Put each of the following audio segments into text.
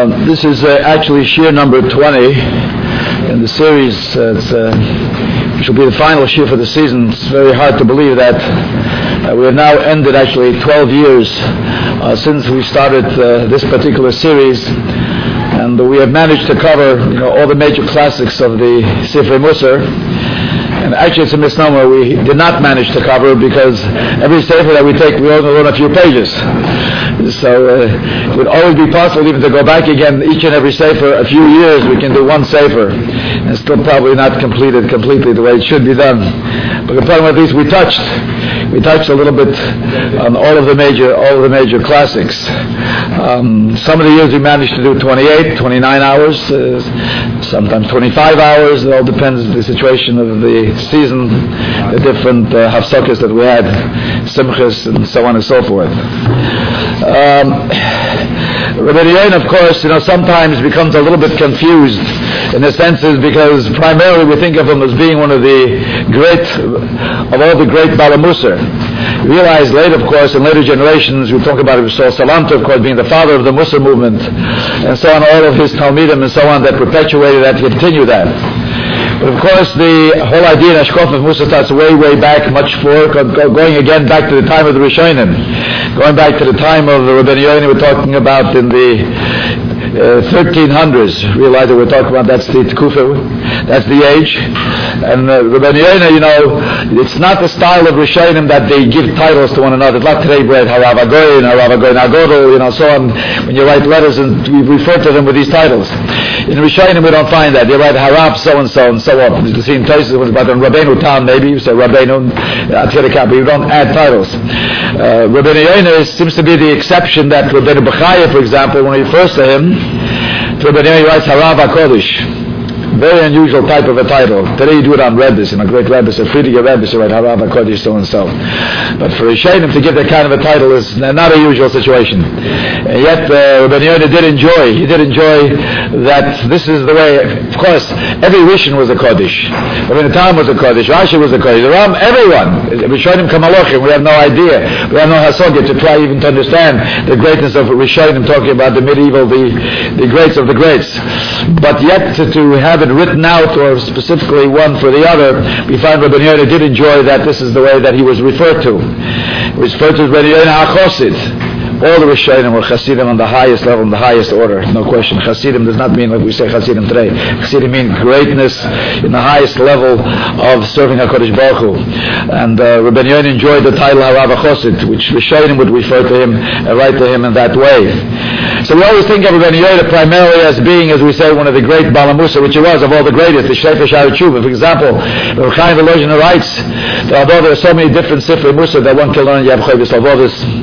This is actually Shir number 20 in the series. Which will be the final Shir for the season. It's very hard to believe that we have now ended actually 12 years since we started this particular series, and we have managed to cover all the major classics of the Sifrei Musar. And actually it's a misnomer. We did not manage to cover because every sefer that we take, we only learn a few pages. So it would always be possible even to go back again each and every sefer a few years. We can do one sefer and still probably not completed completely the way it should be done. But the problem at least we touched a little bit on all of the major classics. Some of the years we managed to do 28, 29 hours, sometimes 25 hours. It all depends on the situation of the season, the different hafsakas that we had, simchas and so on and so forth. Rabbi Yain, of course, sometimes becomes a little bit confused in the senses because primarily we think of him as being one of the great, of all the great Bala Musar. We realize later, of course, in later generations, we talk about Rav Salanter, of course, being the father of the Musar movement, and so on, all of his Talmidim and so on that perpetuated that, continue that. But of course, the whole idea in Ashkof of Musar starts way, way back, much before, going again back to the time of the Rishonim, going back to the time of the Rabbi Yoini we're talking about in the 1300s. Realize that we're talking about that's the Tkufa, that's the age. And Rabbi Yoini, it's not the style of Rishonim that they give titles to one another. It's not today, Brad Harav Agoyin, Harav Agoyin Agodol, so on. When you write letters and we refer to them with these titles. In Rishonim we don't find that. They write Harav so and so and so on. The same places it was about in Rabbeinu Tam, maybe you say Rabbeinu Atzirika, but you don't add titles. Rabbi Yoini seems to be the exception that Rabbeinu Bechaya, for example, when he refers to him, Rabbi Yoini writes Harav HaKodesh. Very unusual type of a title. Today you do it on Rebbes, great Rebbes, a Friediger Rebbes, you write Harav HaKodesh so and so. But for Rishonim to give that kind of a title is not a usual situation. And yet Rabbi Yoini did enjoy that this is the way. Of course, every Rishon was a Kodesh. Rabbeinu Tam was a Kodesh, Rashi was a Kodesh, the Ram, everyone. Rishonim Kamalachim, we have no idea. We have no Hasogya to try even to understand the greatness of Rishonim, talking about the medieval, the greats of the greats. But yet to have it written out, or specifically one for the other, we find Rabbi Yoini did enjoy that this is the way that he was referred to. He was referred to as Rabbi Yoini HaChosid. All the Rishonim were Hasidim on the highest level, in the highest order, no question. Hasidim does not mean like we say Hasidim today. Hasidim means greatness in the highest level of serving HaKadosh Baruch Hu. And Rabbi Yoini enjoyed the title Harav HaChosid, which Rishonim would refer to him and write to him in that way. So we always think of Rabbi Yoini primarily as being, as we say, one of the great Bala Musar, which he was of all the greatest, the Sefer Sha'ar Tshuva. For example, Rabbi Chaim Volozhin writes that although there are so many different Sifrei Musar that one can learn, you have Chovis Avodas,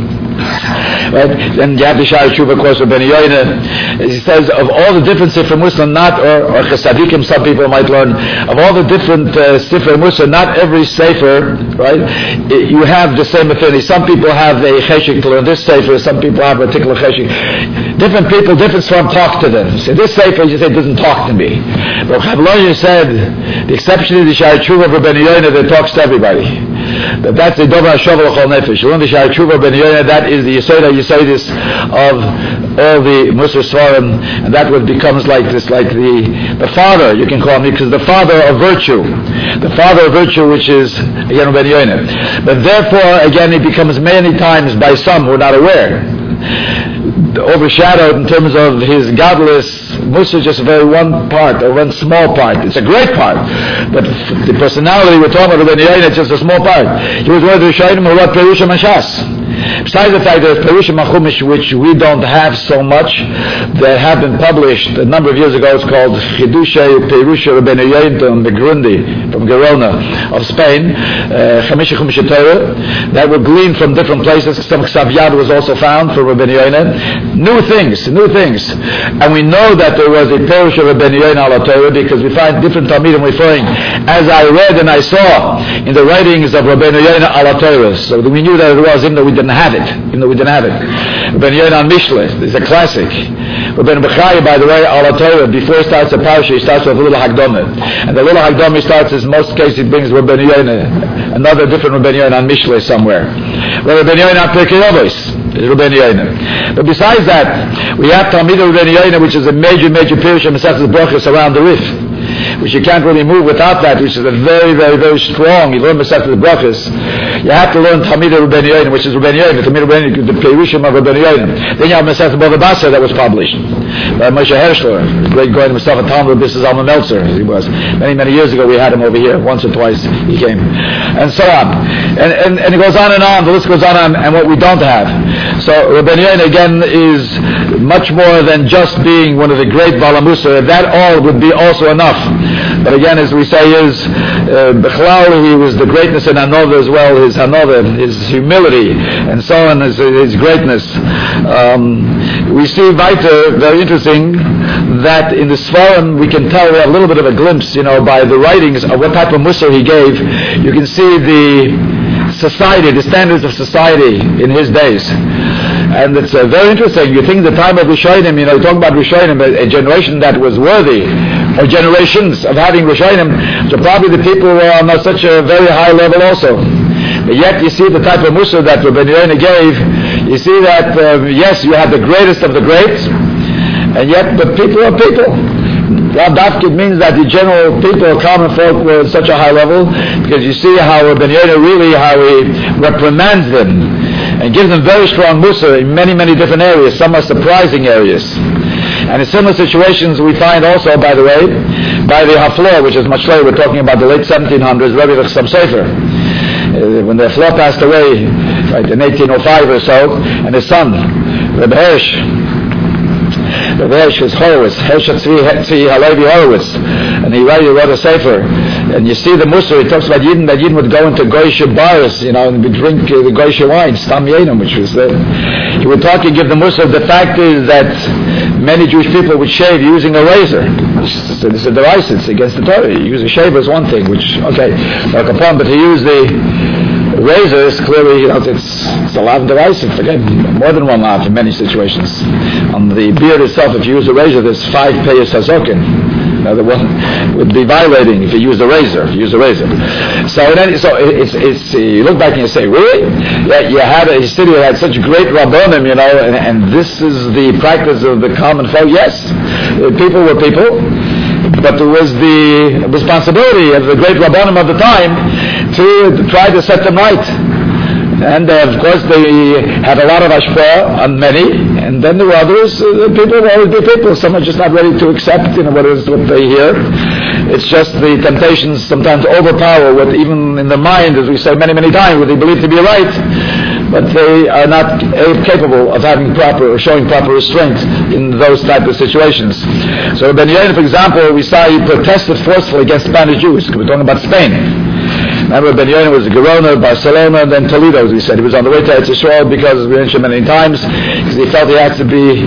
right? And you have the Sha'ar Tshuva, of course, Rabbi Yoini. He says of all the different Sifrei Musar, not or Chasadikim, some people might learn, of all the different Sifrei Musar, not every Sefer, right? You have the same affinity. Some people have a cheshik to learn this Sefer. Some people have a particular cheshik. Different people, different Swarm talk to them. So this Sefer, you say, doesn't talk to me. But Chaim said, the exception is the Sha'ar Tshuva of Rabbi Yoini that talks to everybody. That's the Dover HaShovel Chol Nefesh. You learn the Sha'ar Tshuva of Rabbi Yoini, that is the Yesodis of all the Musar Svarim, and that what becomes like this, like the father, you can call him, because the father of virtue, which is, again, Rabbi Yoini. But therefore, again, he becomes many times by some who are not aware, overshadowed in terms of his godless Musar, just a very one part, or one small part. It's a great part, but the personality we're talking about, Rabbi Yoini, it's just a small part. He was one of the Rishonim who wrote Perushim and Shas. Besides the fact that Perushim HaChumash, which we don't have so much, that have been published a number of years ago, it's called Chidushay Perusha Rabbeinu Yointon Begrundi from Gerona of Spain, Chamisha Chumash Torah, that were gleaned from different places. Some Ksav Yad was also found for Rabbeinu Yointon. New things. And we know that there was a Perush of Rabbeinu Yointon ala Torah because we find different Talmidim referring, as I read and I saw in the writings of Rabbeinu Yointon ala Torah. So we knew that it was, even though we didn't have it. Rabbeinu Yointon on Mishle is a classic. Rabbeinu Bechaya, by the way, ala Torah, before he starts a parasha, he starts with a little Hagdamah. And the little Hagdamah starts, in most cases, he brings Rabbeinu Yointon, another different Rabbeinu Yointon on Mishle somewhere. Rabbeinu Yointon on Pirkei Avos. Rabbeinu Yoina. But besides that, we have Talmidei Rabbeinu Yoina, which is a major Pirush of Masechtas Brachos around the Rif, which you can't really move without that, which is a very strong. You learn Masechtas Brachos. You have to learn Talmidei Rabbeinu Yoina, which is Rabbeinu Yoina, Talmidei Rabbeinu Yoina, the Perushim of Rabbeinu Yoina. Then you have Masechtas Bava Basra that was published by Moshe Hershler, the great Goyen Mustafa Talmud. This is Alma Meltzer. He was many years ago. We had him over here once or twice. He came, and so on, and it goes on and on. The list goes on, and what we don't have. So Rabbeinu Yoina again is much more than just being one of the great Balamusa. That all would be also enough. But again, as we say, Bechlal, he was the greatness in Hanover as well. His Hanover, his humility, and so on, his greatness. We see weiter, very interesting, that in the Svarim we can tell, we have a little bit of a glimpse, by the writings of what type of Musar he gave. You can see the society, the standards of society in his days. And it's very interesting. You think the time of Rishonim, you talk about Rishonim, a generation that was worthy, or generations of having Rishonim, so probably the people were on such a very high level also. But yet you see the type of Musar that Rabbeinu Yoina gave. You see that, yes, you have the greatest of the greats, and yet the people are people. Dafkid means that the general people, common folk, were at such a high level, because you see how Rabbeinu Yoina really, how he reprimands them, and gives them very strong Musar in many different areas. Some are surprising areas. And in similar situations we find also, by the way, by the Haflor, which is much later, we're talking about the late 1700s, Rebbe Chassam Sofer. When the Haflor passed away, right, in 1805 or so, and his son, Rebbe Hirsch was Horowitz, Hirsch Tzvi Halevi Horowitz, and he wrote a sefer, and you see the Musar, he talks about Yidden, that Yidden would go into Goyish bars, and would drink the Goyish wine, Stam Yenim, which was there. He would talk and give the Musar. The fact is that many Jewish people would shave using a razor. This is a device, it's against the Torah. You use a shaver is one thing, which, okay, but to use the razor is clearly, it's a lav device. Again, more than one lav in many situations. On the beard itself, if you use a razor, there's 5 payas hazokin. Another one would be violating if you use a razor. So it's you look back and you say, really? Yeah, you had a city that had such great rabbonim, and this is the practice of the common folk. Yes, people were people, but there was the responsibility of the great rabbonim of the time to try to set them right. And of course they had a lot of ashpah on many, and then there were others, people will always be people. Some are just not ready to accept what they hear. It's just the temptations sometimes overpower what even in the mind, as we say many times, what they believe to be right, but they are not capable of having proper or showing proper restraint in those type of situations. So Rabbeinu Yoina, for example, we saw he protested forcefully against Spanish Jews. We're talking about Spain. Remember, Rabbeinu Yoina was Gerona, Barcelona, and then Toledo, as we said. He was on the way to Eretz Yisrael because, as we mentioned many times, because he felt he has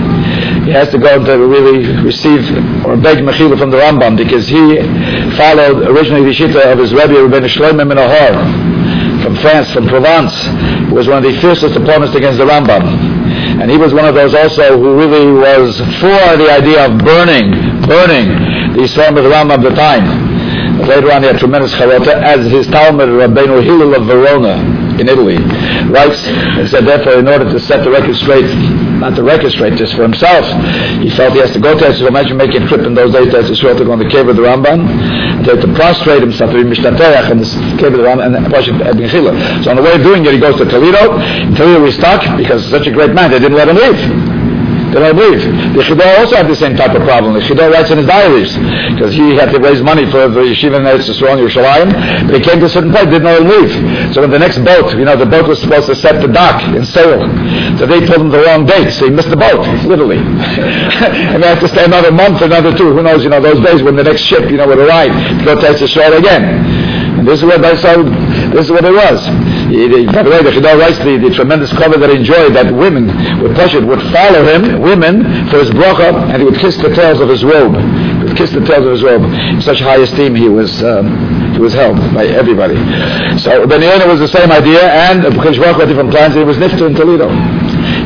to go to really receive or beg Mechila from the Rambam, because he followed originally the Shita of his Rebbe, Rabbeinu Shlomo ben Ohar, from France, from Provence, who was one of the fiercest opponents against the Rambam. And he was one of those also who really was for the idea of burning the Yisrael of the Rambam of the time. Later on he had tremendous charata, as his Talmud Rabbeinu Hillel of Verona in Italy writes, and said therefore in order to set the record straight, not the record straight just for himself, he felt he has to go to Eretz Yisrael. Imagine making a trip in those days to Eretz Yisrael to go on the cave of the Rambam, to prostrate himself, to be mishtateach in the cave of the Rambam and worship Ibn Chila. So on the way of doing it he goes to Toledo. In Toledo he's stuck because he's such a great man, they didn't let him leave. They don't leave. The Chidor also had the same type of problem. The Chidor writes in his diaries, because he had to raise money for the yeshiva in Eretz Yisrael, Yerushalayim, but he came to a certain point, didn't let him leave. So when the next boat, the boat was supposed to set the dock in sail. So they told him the wrong date, so he missed the boat, literally. And they had to stay another month, another 2, who knows, those days when the next ship, would arrive to go to Eretz Yisrael again. And this is what it was. By the way, the Chidor writes the tremendous cover that he enjoyed, that women would follow him, women, for his bracha, and he would kiss the tails of his robe. He would kiss the tails of his robe. In such high esteem he was held by everybody. So Rabbeinu Yoina was the same idea, and Kodesh Baruch Hu had different plans, and he was nifter in Toledo.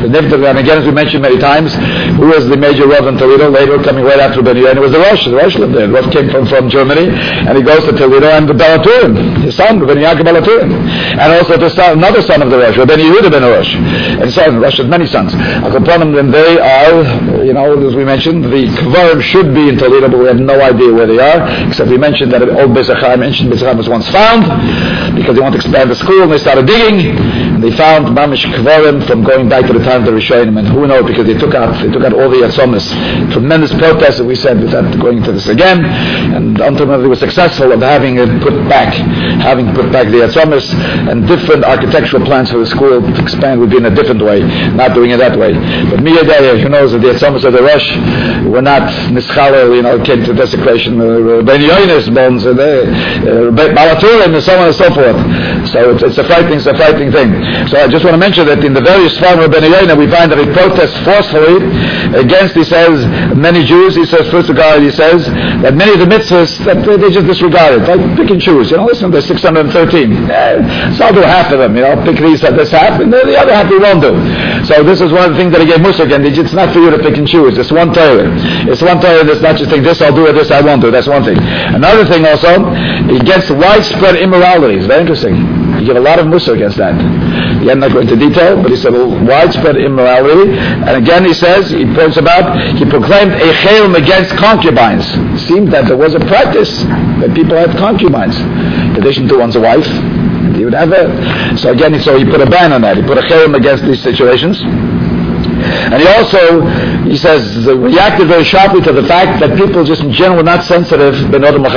And again, as we mentioned many times, who was the major Rav in Toledo? Later, coming right after Rabbi Yoina, was the Rosh. The Rosh lived there. The Rosh came from Germany, and he goes to Toledo, and the Balaturim, his son, Rabbi Yaakov Balaturim, and also another son of the Rosh, Rabbi Yehuda ben Rosh. And so Rosh had many sons. And they are, as we mentioned, the Kvarim should be in Toledo, but we have no idea where they are, except we mentioned that old Beis HaChaim, ancient Beis HaChaim was once found, because they wanted to expand the school, and they started digging, and they found Mamish Kvarim from going back to the time of the Rishonim, and who knows, because they took out all the Yatzomis. Tremendous protests, that we said, without going into this again, and ultimately were successful of having put back the Yatzomis, and different architectural plans for the school to expand would be in a different way, not doing it that way. But Miyadaya, who knows that the Yatzomis of the Rosh were not Nischalel, came to desecration, Ben Yoina's bones, Balaturim, and so on and so forth. So it's a frightening thing. So I just want to mention that in the various forms of Ben Yoina, we find that he protests forcefully against, he says, many Jews. He says, first regard, he says, that many of the mitzvahs, that they just disregard it, like pick and choose. Listen, there's 613. So I'll do half of them, pick this half, and then the other half we won't do. So this is one of the things that he gave Musa again. It's not for you to pick and choose. It's one Torah. It's one Torah that's not just think this I'll do or this I won't do. That's one thing. Another thing also, he gets widespread immorality. It's very interesting. He gave a lot of Musa against that. Again, not going into detail, but he said widespread immorality. And again, he points about, he proclaimed a chayim against concubines. It seemed that there was a practice that people had concubines, in addition to one's wife. He would have so again, he put a ban on that. He put a chayim against these situations. And he says, reacted very sharply to the fact that people just in general were not sensitive to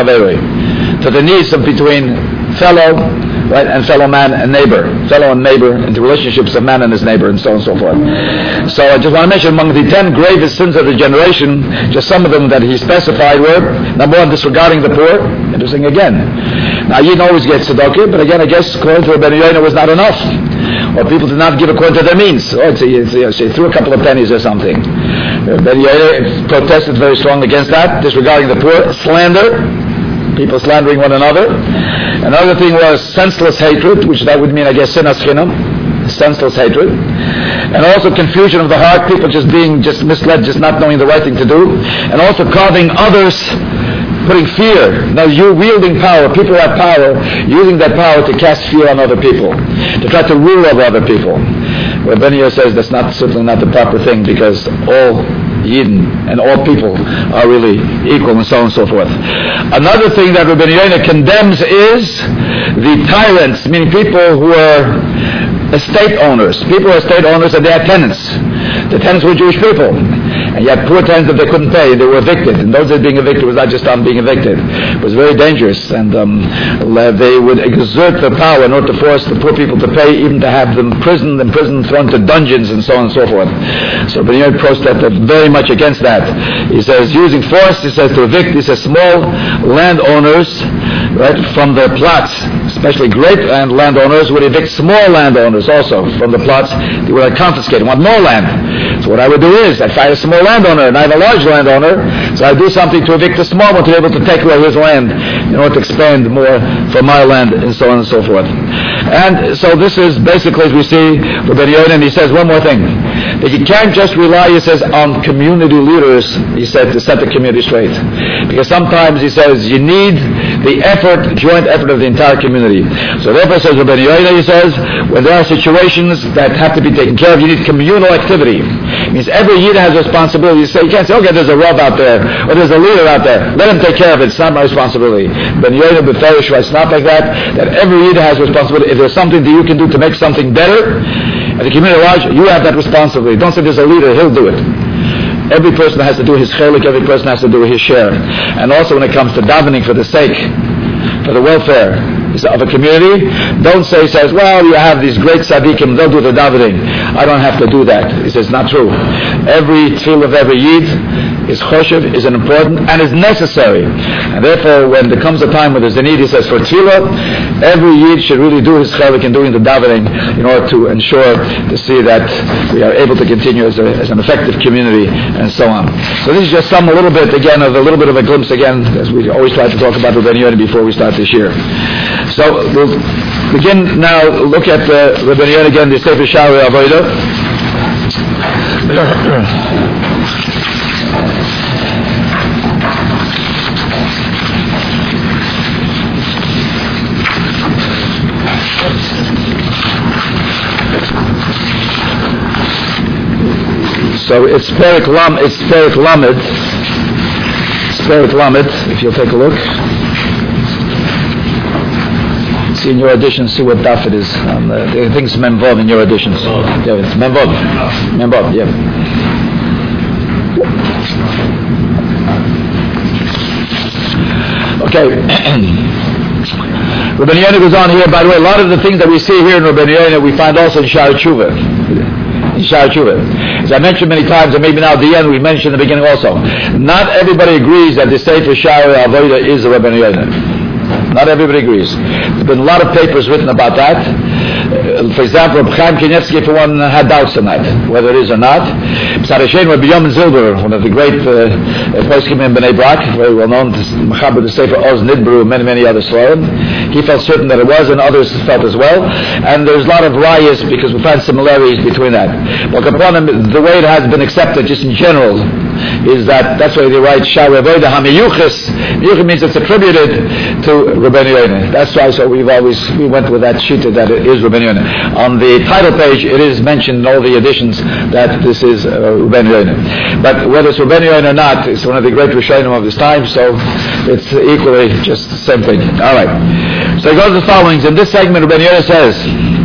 the needs of between fellow man and neighbor, into relationships of man and his neighbor, and so on and so forth. So I just want to mention among the 10 gravest sins of the generation, just some of them that he specified were, number one, disregarding the poor. Interesting again. Now, you can always get tzedakah, but again, I guess according to Rabbi Yoina was not enough. Or people did not give according to their means. Or say threw a couple of pennies or something. Rabbi Yoina protested very strongly against that, disregarding the poor. Slander, people slandering one another. Another thing was senseless hatred, which that would mean, I guess, sinas chinam, senseless hatred. And also confusion of the heart, people just being misled, just not knowing the right thing to do. And also causing others, putting fear. Now you wielding power, people have power, using that power to cast fear on other people, to try to rule over other people. Where Ben Yehuda says that's certainly not the proper thing, because all Yidden and all people are really equal, and so on and so forth. Another thing that Rabbi Yoina condemns is the tyrants, meaning people who are estate owners. People who are estate owners and they had tenants. The tenants were Jewish people. And yet poor tenants that they couldn't pay, they were evicted. And those days being evicted was not just on being evicted. It was very dangerous. And they would exert their power in order to force the poor people to pay, even to have them imprisoned, thrown to dungeons, and so on and so forth. So Ben Yoina protested very much against that. He says, using force, he says, to evict, he says, small landowners, right, from their plots, especially great landowners would evict small landowners also from the plots. They would confiscate and want more land. So what I would do is, I'd find a small landowner, and I have a large landowner, so I do something to evict the small one to be able to take away his land in order to expand more from my land, and so on and so forth. And so this is basically, as we see, Rabbi Yoina, and he says one more thing, that you can't just rely, he says, on community leaders, he said, to set the community straight. Because sometimes, he says, you need the joint effort of the entire community. So therefore, says Rabbi Yoina, he says, when there are situations that have to be taken care of, you need communal activity. It means every Yid has a responsibility. You can't say, okay, there's a Rav out there, or there's a leader out there, let him take care of it, it's not my responsibility. Ben Yoina B'Ferish writes not like that every Yid has a responsibility. If there's something that you can do to make something better, as a community at large, you have that responsibility. Don't say there's a leader, he'll do it. Every person has to do his chelik, every person has to do his share. And also when it comes to davening for the sake, for the welfare of a community, don't say, says, well, you have these great tzaddikim, they'll do the davening. I don't have to do that. He says, not true. Every tefillah of every Yid is choshev, is an important, and is necessary. And therefore, when there comes a time when there's a need, he says, for tefillah, every Yid should really do his chelik in doing the davening in order to ensure, to see that we are able to continue as an effective community, and so on. So this is just a little bit of a glimpse again, as we always try to talk about Rabbi Yoina before we start this year. So we'll begin now, look at Rabbi Yoina again, the Sefer Sha'arei Avodah. So it's Perek Lamed, if you'll take a look. See in your edition, see what daf it is. I think it's Memvod in your editions. Yeah, it's Memvod, yeah. Okay. Rabbeinu Yonah goes on here. By the way, a lot of the things that we see here in Rabbeinu Yonah we find also in Sha'ar Tshuva. As I mentioned many times, and maybe now at the end we mentioned in the beginning also, not everybody agrees that the Sefer Sha'ar Avodah is the Rabbeinu Yonah. Not everybody agrees. There have been a lot of papers written about that. For example, Reb Chaim Kanievsky, for one, had doubts on that, whether it is or not. Rabbi Yomin Zilber, one of the great poskim in Bnei Brak, very well known, Mechaber the Sefer Oz Nidbru, and many other Slorim. He felt certain that it was, and others felt as well. And there's a lot of rayas because we find similarities between that. But upon him, the way it has been accepted, just in general, is that's why they write Sha'ar Avodah HaMiyuchas. Miyuchas means it's attributed to Rabbeinu Yonah. That's why we went with that shita that it is Rabbeinu Yonah. On the title page, it is mentioned in all the editions that this is Rabbeinu Yonah. But whether it's Rabbeinu Yonah or not, it's one of the great Rishonim of this time, so it's equally just the same thing. All right. So he goes to the following. In this segment, Rabbeinu Yonah says,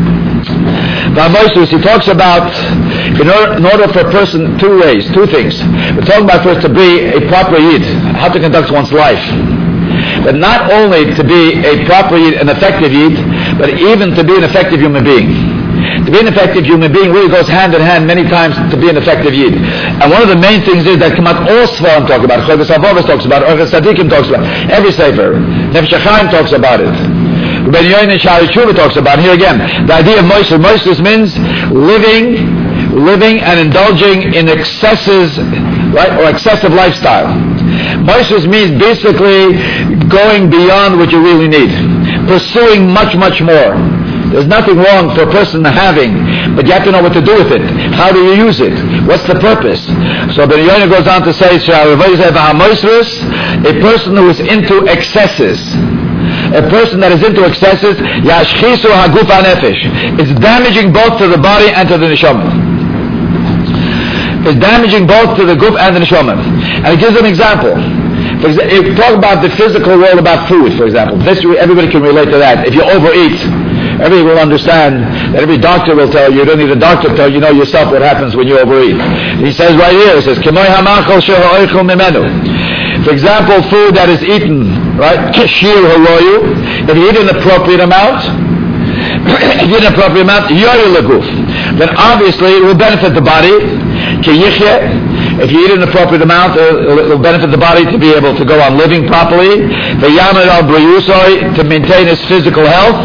he talks about, in order for a person, two things. We're talking about first to be a proper Yid, how to conduct one's life. But not only to be a proper Yid, an effective Yid, but even to be an effective human being. To be an effective human being really goes hand in hand many times to be an effective Yid. And one of the main things is that Kamat all Svarim talk about, Chodesh Avavos talks about it, Orchos Tzadikim talks about it, every Sefer, Nefesh HaChaim talks about it. Rabbeinu Yonah and Sha'ar Tshuva talks about it. Here again, the idea of Moshe means living and indulging in excesses, right, or excessive lifestyle. Moshe means basically going beyond what you really need, pursuing much more. There's nothing wrong for a person having, but you have to know what to do with it. How do you use it? What's the purpose? So Rabbeinu Yonah goes on to say, a person who is into excesses. A person that is into excesses, yashchisu haguf hanefesh. It's damaging both to the body and to the neshama. It's damaging both to the guf and the neshama. And it gives an example. If you talk about the physical world about food, for example, everybody can relate to that. If you overeat, everybody will understand that every doctor will tell you don't need a doctor to tell you know yourself what happens when you overeat. He says right here, he says, K'moy hamachol sheho oichel mimenu. For example, food that is eaten, right? Kishir haloyu. If you eat an appropriate amount, yoyu leguf. Then obviously it will benefit the body. If you eat an appropriate amount, it will benefit the body to be able to go on living properly. To maintain its physical health.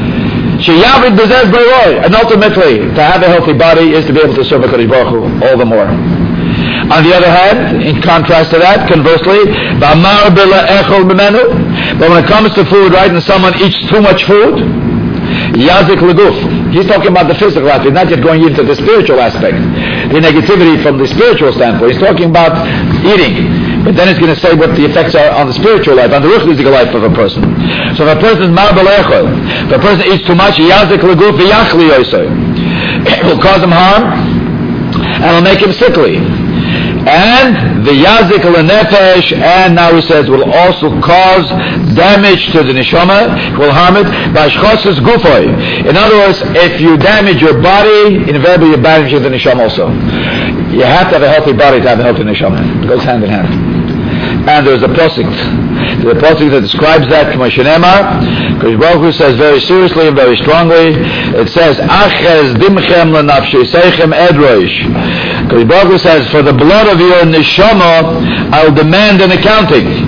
And ultimately, to have a healthy body is to be able to serve HaKadosh Baruch Hu all the more. On the other hand, in contrast to that, conversely, but when it comes to food, right, and someone eats too much food, yazik leguf. He's talking about the physical aspect, not yet going into the spiritual aspect, the negativity from the spiritual standpoint. He's talking about eating. But then he's going to say what the effects are on the spiritual life, on the ruchnic life of a person. So if a person is if a person eats too much, yazik leguf v'yachli yoisoi. It will cause him harm, and will make him sickly. And the yazik al-nefesh, and now he says, will also cause damage to the neshama, will harm it, b'ashchosas gufoi. In other words, if you damage your body, invariably you damage the neshama also. You have to have a healthy body to have a healthy neshama. It goes hand in hand. And there's a posik. There's a posik that describes that, Moshe Nemar, because Baruch Hu says very seriously and very strongly, it says, Achez dimchem lenafshi seichem edroish. Because Baruch Hu says, for the blood of your neshama, I'll demand an accounting.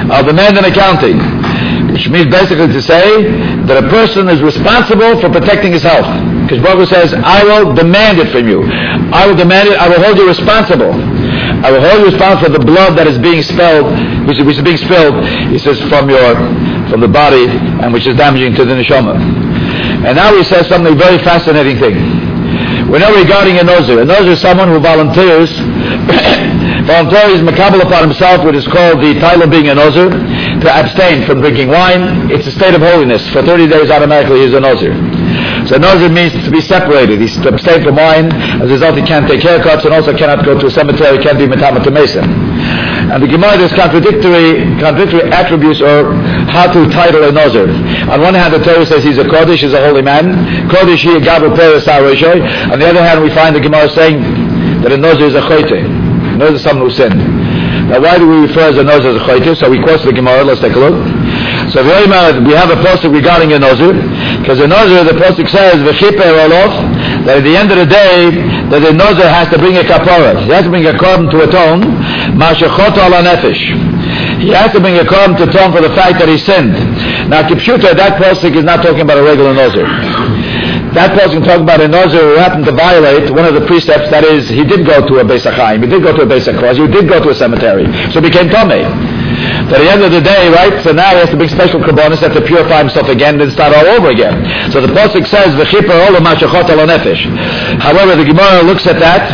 Which means basically to say that a person is responsible for protecting his health. Because Baruch Hu says, I will demand it from you. I will demand it, I will hold you responsible. I will hold you responsible for the blood that is being spilled, which is being spilled, he says, from the body, and which is damaging to the neshama. And now he says something very fascinating thing. We know regarding a nozer. A nozer is someone who volunteers makabel upon himself what is called the title of being a nozer, to abstain from drinking wine. It's a state of holiness. For 30 days automatically he's a nozer. So a nozer means to be separated. He's to abstain from wine. As a result, he can't take haircuts and also cannot go to a cemetery, can't be metamat to mason. And the Gemara has contradictory attributes or how to title a nozer. On one hand, the Torah says he's a kodesh, he's a holy man. Kodesh, he a gabu peres haroshoy. On the other hand, we find the Gemara saying that a nozer is a chote. A nozer is someone who sinned. Now, why do we refer as a nozer as a chote? So we quote the Gemara. Let's take a look. So we have a pasuk regarding a nozer, because a nozer, the pasuk says, v'chiper olof, that at the end of the day, that the nozer has to bring a kapara. He has to bring a korban to atone, ma'ashechoto ala nefesh. He has to bring a korban to atone for the fact that he sinned. Now, kipshuta, that pasuk is not talking about a regular nozer. That person talking about a nozer who happened to violate one of the precepts, that is, he did go to a Beis HaChaim, he did go to a Beis HaKos, he did go to a cemetery, so he became Tomei. But at the end of the day, right, so now he has to bring special korbanos, he has to purify himself again, then start all over again. So the pasuk says, V'chiper olo ma'ashachot ala nefesh. However, the Gemara looks at that,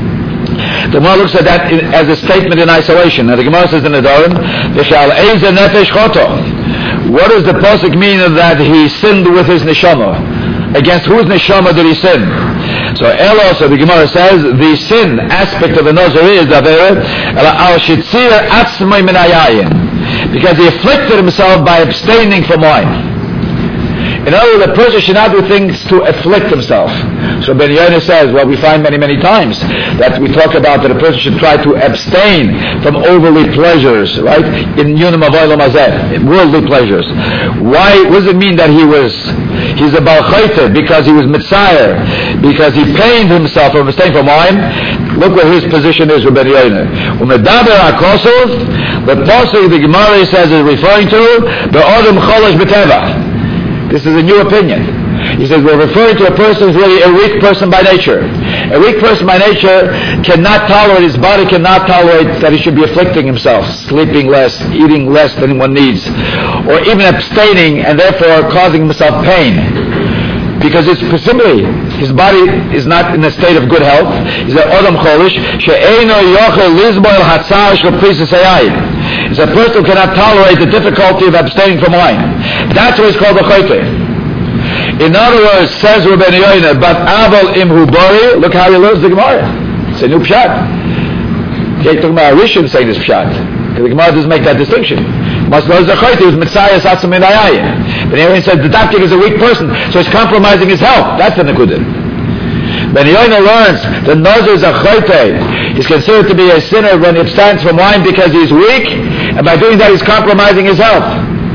as a statement in isolation. Now the Gemara says in the Dorim, V'shal eize nefesh choto. What does the pasuk mean that he sinned with his neshama? Against whose neshama did he sin? So so the Gemara says, the sin aspect of the nozer is al shitzir atzmai min hayayin, because he afflicted himself by abstaining from wine. In other words, the person should not do things to afflict himself. So Ben Yonah says, well, we find many, many times that we talk about that a person should try to abstain from overly pleasures, right? In Yunam Avolam Hazeh, worldly pleasures. Why? What does it mean that he's a Baal Chayte? Because he was Mitzayir, because he pained himself from abstaining from wine. Look what his position is with Ben Yonah. Umedaber HaKosov, the pasuk the Gemara says is referring to the Odom Cholosh B'Teva. This is a new opinion. He says we're referring to a person who's really a weak person by nature. A weak person by nature cannot tolerate, his body cannot tolerate that he should be afflicting himself, sleeping less, eating less than one needs, or even abstaining and therefore causing himself pain. Because it's presumably his body is not in a state of good health. He's an Odom Cholish, she'eino yochel lizboil hatzar shel prisus hayayin. It's a person who cannot tolerate the difficulty of abstaining from wine. That's what is called a chote. In other words, says Rabbi Yoina, but aval imhu bori, look how he learns the Gemara. It's a new pshat. Okay, talking about Rishon saying this pshat. Because the Gemara doesn't make that distinction. Must know the chote, it was Mitzayah Satzum in Ayayin. But Yoina says the Dafkik is a weak person, so he's compromising his health. That's the Nekudim. Ben Yoina learns the nozer is a chote. He's considered to be a sinner when he abstains from wine because he's weak, and by doing that he's compromising his health.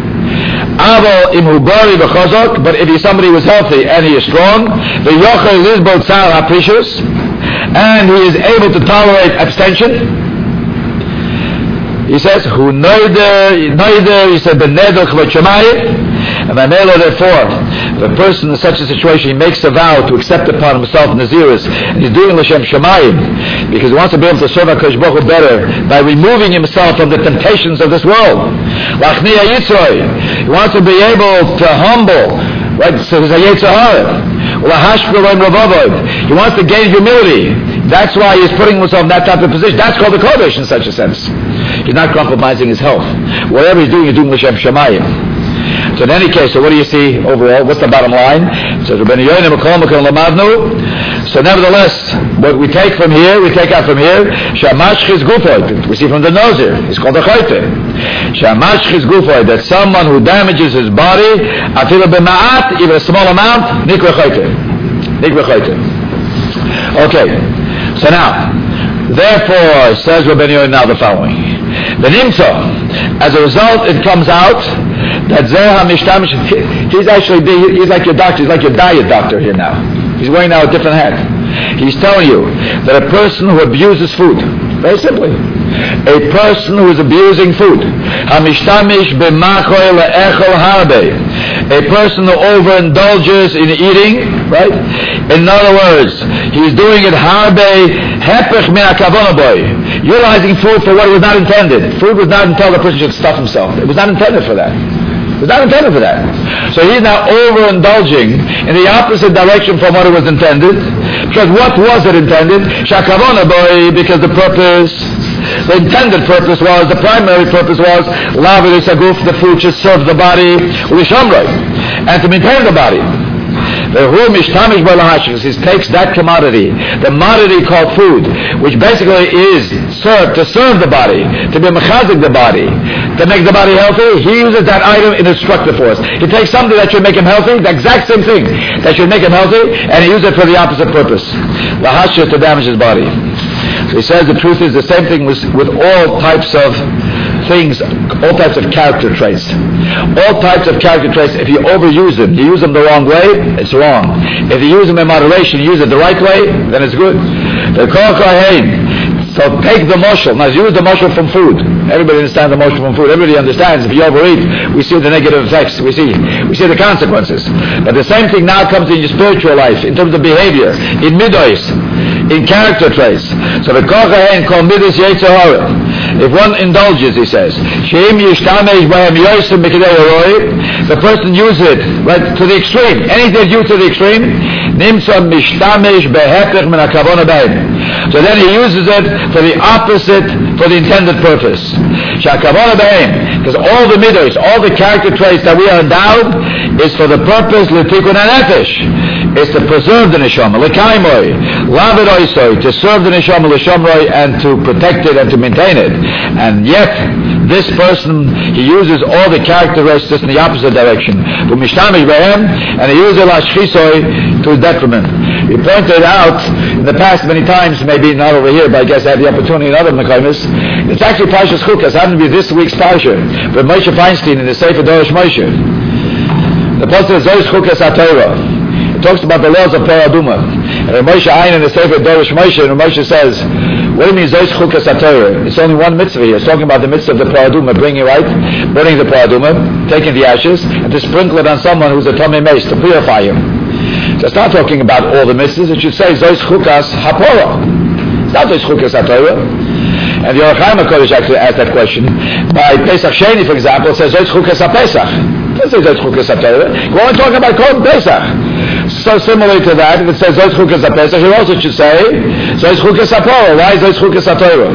Avo imhubari b'chazok, but if he's somebody who's healthy and he is strong, the yochel lizbol tzar haprishus, and he is able to tolerate abstention. He says, "Who noider," he said, "benedel chvot shemayim." And by Mela, therefore, if a person in such a situation, he makes a vow to accept upon himself Naziris, and he's doing L'Shem Shemayim, because he wants to be able to serve HaKadosh Baruch Hu better by removing himself from the temptations of this world. L'achniya Yitzroy, he wants to be able to humble, right? So he's a Yitzhahar. He wants to gain humility. That's why he's putting himself in that type of position. That's called the Kodesh in such a sense. He's not compromising his health. Whatever he's doing L'Shem Shemayim. So in any case, so what do you see overall? What's the bottom line? It says, so nevertheless, what we take out from here, Shamashchiz Gufoid, we see from the nozer, it's called a chote. Shamashchiz Gufoid, that someone who damages his body, afilu b'ma'at, even a small amount, nikra chote. Okay, so now, therefore, says Rabbi Yoina now the following. Benimtza, as a result, it comes out that Zerha Mishtamish, he's like your doctor, he's like your diet doctor here now. He's wearing now a different hat. He's telling you that a person who abuses food, very simply, a person who is abusing food, Hamishtamish b'machoy le'echol harbe, a person who overindulges in eating, right? In other words, he's doing it harbe hepech min hakavona boy, utilizing food for what it was not intended. Food was not intended the person should stuff himself. It was not intended for that. It's not intended for that. So he's now overindulging in the opposite direction from what it was intended. Because what was it intended? Shakavona boy, because the intended purpose was, the primary purpose was, lavish aguf, the food should serve the body, and to maintain the body. He takes that commodity, the commodity called food, which basically is served to serve the body, to be mechazik the body, to make the body healthy. He uses that item in a destructive force. He takes something that should make him healthy, the exact same thing that should make him healthy, and he uses it for the opposite purpose, lahashir, to damage his body. So he says the truth is the same thing with all types of things, all types of character traits. All types of character traits, if you overuse them, you use them the wrong way, it's wrong. If you use them in moderation, you use it the right way, then it's good. So take the moshel. Now use the moshel from food. Everybody understands the moshel from food. Everybody understands if you overeat, we see the negative effects. We see the consequences. But the same thing now comes in your spiritual life, in terms of behavior, in midos, in character traits. So the kochahen called midas yetzirah. If one indulges, he says, the person uses it right to the extreme. Anything used to the extreme, so then he uses it for the opposite, for the intended purpose. Because all the midos, all the character traits that we are endowed, is for the purpose l'tikun hanefesh. Is to preserve the neshama, l'kaimoi, lavidoisoi, to serve the neshama, l'shamroi, and to protect it and to maintain it. And yet, this person, he uses all the characteristics in the opposite direction. And he uses l'ashchisoi to his detriment. We pointed out in the past many times, maybe not over here, but I guess I had the opportunity in other Mekaymis. It's actually Parshas Chukas. Happened to be this week's Parsha, but Moshe Feinstein in the Sefer Dorish Moshe. The Pasuk is Zois Chukas HaTorah. It talks about the laws of Paraduma. And Moshe Ayin in the Sefer Dorish Moshe, and Moshe says, what do you mean Zois Chukas HaTorah? It's only one mitzvah here. It's talking about the mitzvah of the Paraduma, burning the Paraduma, taking the ashes, and to sprinkle it on someone who's a Tomei Meis, to purify him. So it's not talking about all the mitzvahs. It should say Zois Chukas HaPorah. It's not Zois Chukas HaTorah. And the Orach Chaim HaKodesh actually asked that question. By Pesach Sheni, for example, it says Zois Chukas HaPesach. It doesn't say Zois Chukas HaTorah. We're only talking about Korban Pesach. So similarly to that, if it says Zois Chukas HaPesach, it also should say Zois Chukas HaPorah. Why Zois Chukas HaTorah?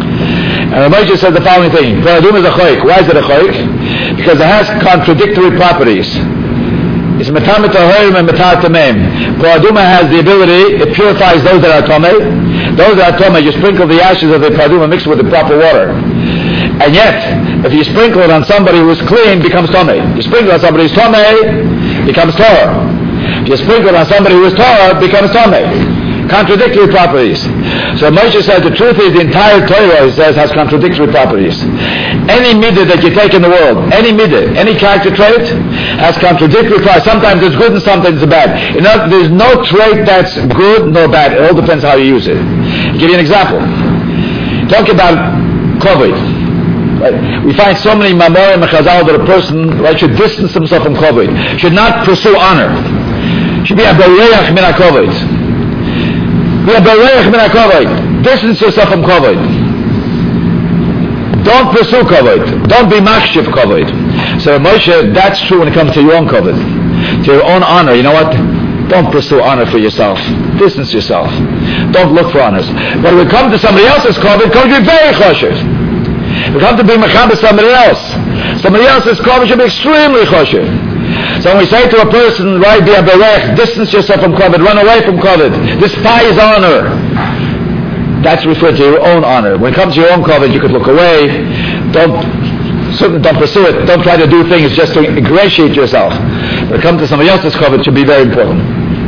And Moshe said the following thing. Paradum is a choik. Why is it a choik? Because it has contradictory properties. It's metamet ahorim and metat tamim. Paraduma has the ability, it purifies those that are tomei. Those that are tomei, you sprinkle the ashes of the paraduma mixed with the proper water. And yet, if you sprinkle it on somebody who is clean, becomes tomei. You sprinkle it on somebody who is tomei, becomes torah. If you sprinkle it on somebody who is torah, becomes tomei. Contradictory properties. So Moshe said the truth is the entire Torah, he says, has contradictory properties. Any midah that you take in the world, any midah, any character trait, has contradictory properties. Sometimes it's good and sometimes it's bad. There's no trait that's good nor bad. It all depends how you use it. I'll give you an example. Talk about COVID. Right? We find so many mamorim and chazal that a person should distance himself from COVID. Should not pursue honor. Should be a bereach min ha-COVID. Distance yourself from COVID. Don't pursue COVID. Don't be machshiv COVID. So Moshe, that's true when it comes to your own COVID, to your own honor. You know what? Don't pursue honor for yourself. Distance yourself. Don't look for honors. But when it comes to somebody else's COVID, it comes to be very choshev. When it comes to being machab somebody else's COVID should be extremely choshev. So when we say to a person, right, be a berech, distance yourself from COVID, run away from COVID, despise honor, that's referred to your own honor. When it comes to your own COVID, you could look away, don't pursue it, don't try to do things just to ingratiate yourself. When it comes to somebody else's COVID, it should be very important.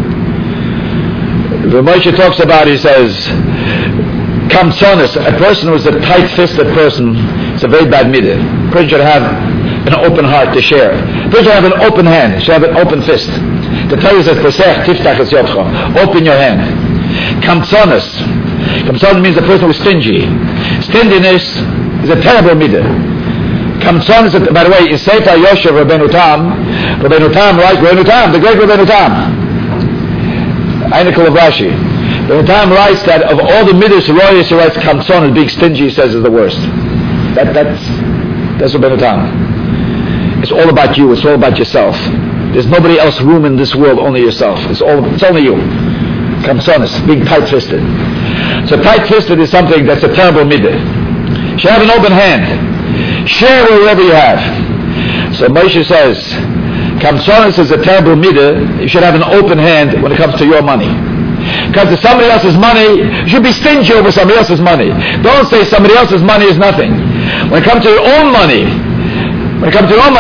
When Moshe talks about, he says, kamtzonis, a person who is a tight-fisted person, it's a very bad midah. A person should have an open heart to share. A person should have an open hand, should have an open fist. The Torah says, Pesach tiftach es yodcha, open your hand. Kamtzonis. Kamtzonis means a person who is stingy. Stinginess is a terrible midah. Kamtzonis, by the way, in Sefer Yoshev, Rabbeinu Tam writes, the great Rabbeinu Tam, Einikol of Rashi. Rabbeinu Tam writes that of all the midas royals, he writes Kamtzonis, being stingy, he says, is the worst. That's Rabbeinu Tam. It's all about you. It's all about yourself. There's nobody else room in this world, only yourself. It's only you. Kamsonis, being tight-fisted. So tight-fisted is something that's a terrible midah. You should have an open hand. Share wherever you have. So Moshe says, Kamsonis is a terrible midah. You should have an open hand when it comes to your money. Because to somebody else's money, you should be stingy over somebody else's money. Don't say somebody else's money is nothing. When it comes to your own money, right?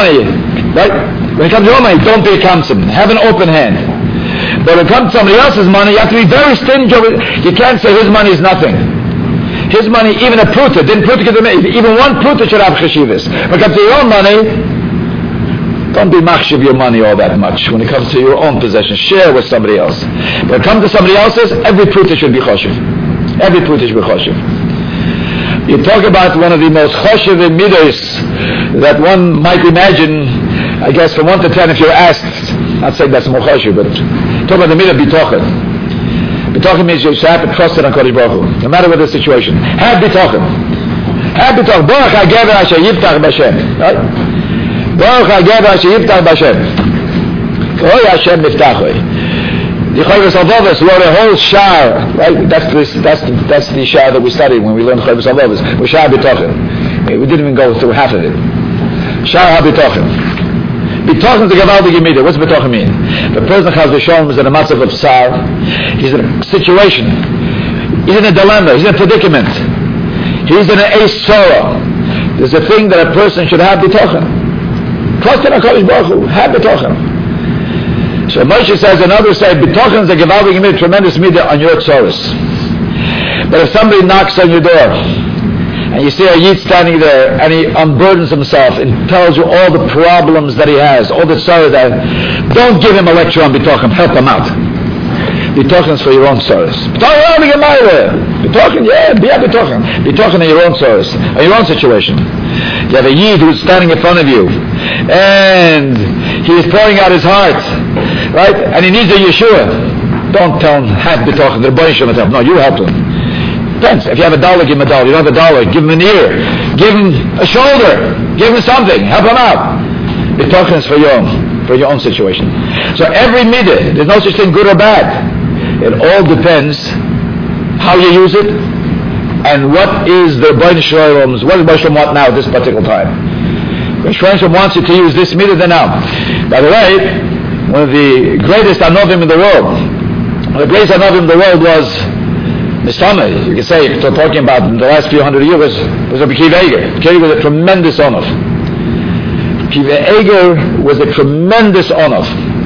When it comes to your money, don't be a kamsim. Have an open hand. But when it comes to somebody else's money, you have to be very stingy over it. You can't say his money is nothing. His money, even a pruta, even one pruta should have cheshivas. When it comes to your own money, don't be machshav your money all that much. When it comes to your own possession, share with somebody else. When it comes to somebody else's, every pruta should be choshev. Every pruta should be choshev. You talk about one of the most choshev midos that one might imagine. I guess from 1 to 10, if you're asked, I'd say that's more choshev, but talk about the midah bitochen. Bitochen means you have to trust in HaKadosh Baruch Hu, no matter what the situation. Have bitochen. Have bitochen. Baruch HaGever Asher Yiftach B'Shem. Right? Baruch HaGever Asher Yiftach B'Shem. Oy Hashem Miftachoi. The Chayvus Alvavos wrote a whole shar, right? That's the shar that we studied when we learned Chayvus Alvavos. We shar bitochen. We didn't even go through half of it. Shar ha-bitochen. Bitochen is a gewaltige midah. What's bitochen mean? The person Chaz v'Sholom is in a matzav of tsar. He's in a situation. He's in a dilemma. He's in a predicament. He's in an ace sorrow. There's a thing that a person should have bitochen. Trust in HaKadosh Baruch Hu. Have bitochen. So Moshe says, and others say, bitochen is a gewaltige midah, tremendous midah on your tzoros. But if somebody knocks on your door, and you see a Yid standing there, and he unburdens himself and tells you all the problems that he has, all the sorrows that, don't give him a lecture on bitochen, help him out. Bitochen is for your own sorrows. Bitochen, yeah, be a bitochen. Bitochen in your own sorrows, in your own situation. You have a Yid who's standing in front of you, and he is pouring out his heart, right? And he needs a Yeshua. Don't tell him, have bitochen, the Rebbeinu Shem. No, you help him. Depends. If you have $1, give him $1. You don't have $1, give him an ear. Give him a shoulder. Give him something. Help him out. Bitochen is for your own situation. So every midah, there's no such thing good or bad. It all depends how you use it and what is the Rebbeinu Shalom's, what does Rebbeinu Shalom want now at this particular time. Rebbeinu Shalom wants you to use this midah, then now. By the way, one of the greatest Anovim in the world, was Mistama, you can say, talking about in the last few hundred years, was Rabbi Akiva Eiger. Akiva was a tremendous honor. Akiva Eiger was a tremendous honor.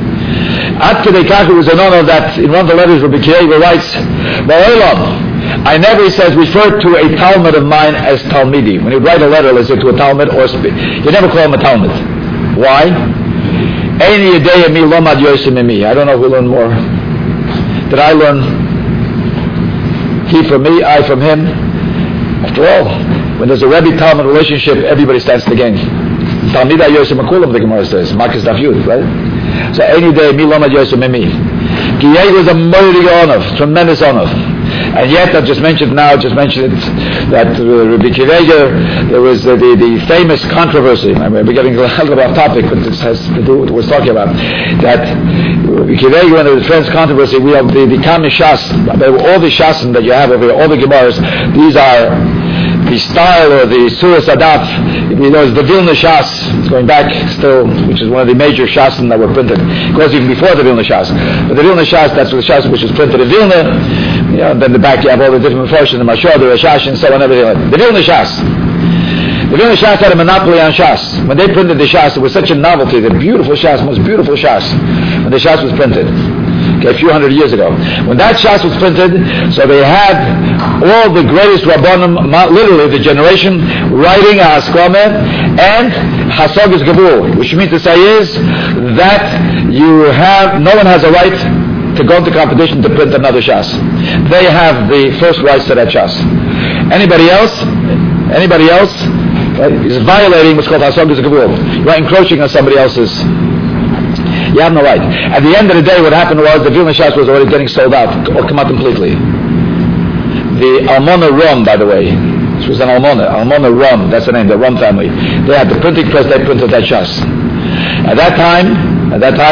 Ad Kedei Kach was an honor that in one of the letters Rabbi Akiva Eiger writes, Ba'olam, I never, he says, referred to a Talmud of mine as Talmidi. When you write a letter, let's say to a Talmud, you never call him a Talmud. Why? Eini Yedei Mi Lomad Yosem Emi. I don't know who learned more. Did I learn? He from me, I from him. After all, when there's a Rebbe-Talmud relationship, everybody stands to gain. Talmidei Yosem Akulam, the Gemara says. Marcus Daf Yud, right? So any day, mi lomad Yosem Mimi. Ki was a mighty honor, tremendous honor. And yet, I just mentioned it, that Rabbi Akiva Eiger, there was the famous controversy. I mean, we're getting a little bit off topic, but this has to do with what we're talking about. That Rabbi Akiva Eiger, when there was Friends controversy, we have the Kami Shas, all the Shasim that you have over here, all the Gemaras, these are the style or the Surah Sadaf. You know, the Vilna Shas, it's going back still, which is one of the major Shasim that were printed. It goes even before the Vilna Shas. But the Vilna Shas, that's the Shas which is printed in Vilna. You know, then the back you have all the different versions, the Mashor, the Rashash, and so on, everything. The Vilna Shas. The Vilna Shas had a monopoly on Shas. When they printed the Shas, it was such a novelty, the beautiful Shas, most beautiful Shas, when the Shas was printed. Okay, a few hundred years ago. When that Shas was printed, so they had all the greatest Rabbanim, literally the generation, writing a Haskama and Hasagas Gabur, which means to say is that no one has a right to go into competition to print another Shas. They have the first rights to that Shas. Anybody else is violating what's called Hasagas Gabur. You are encroaching on somebody else's. You have no right. At the end of the day, what happened was the Vilna Shas was already getting sold out, or come out completely. The Almona Rom, by the way, this was an Almona Rom, that's the name, the Rom family. They had the printing press, they printed that Shas. At that time,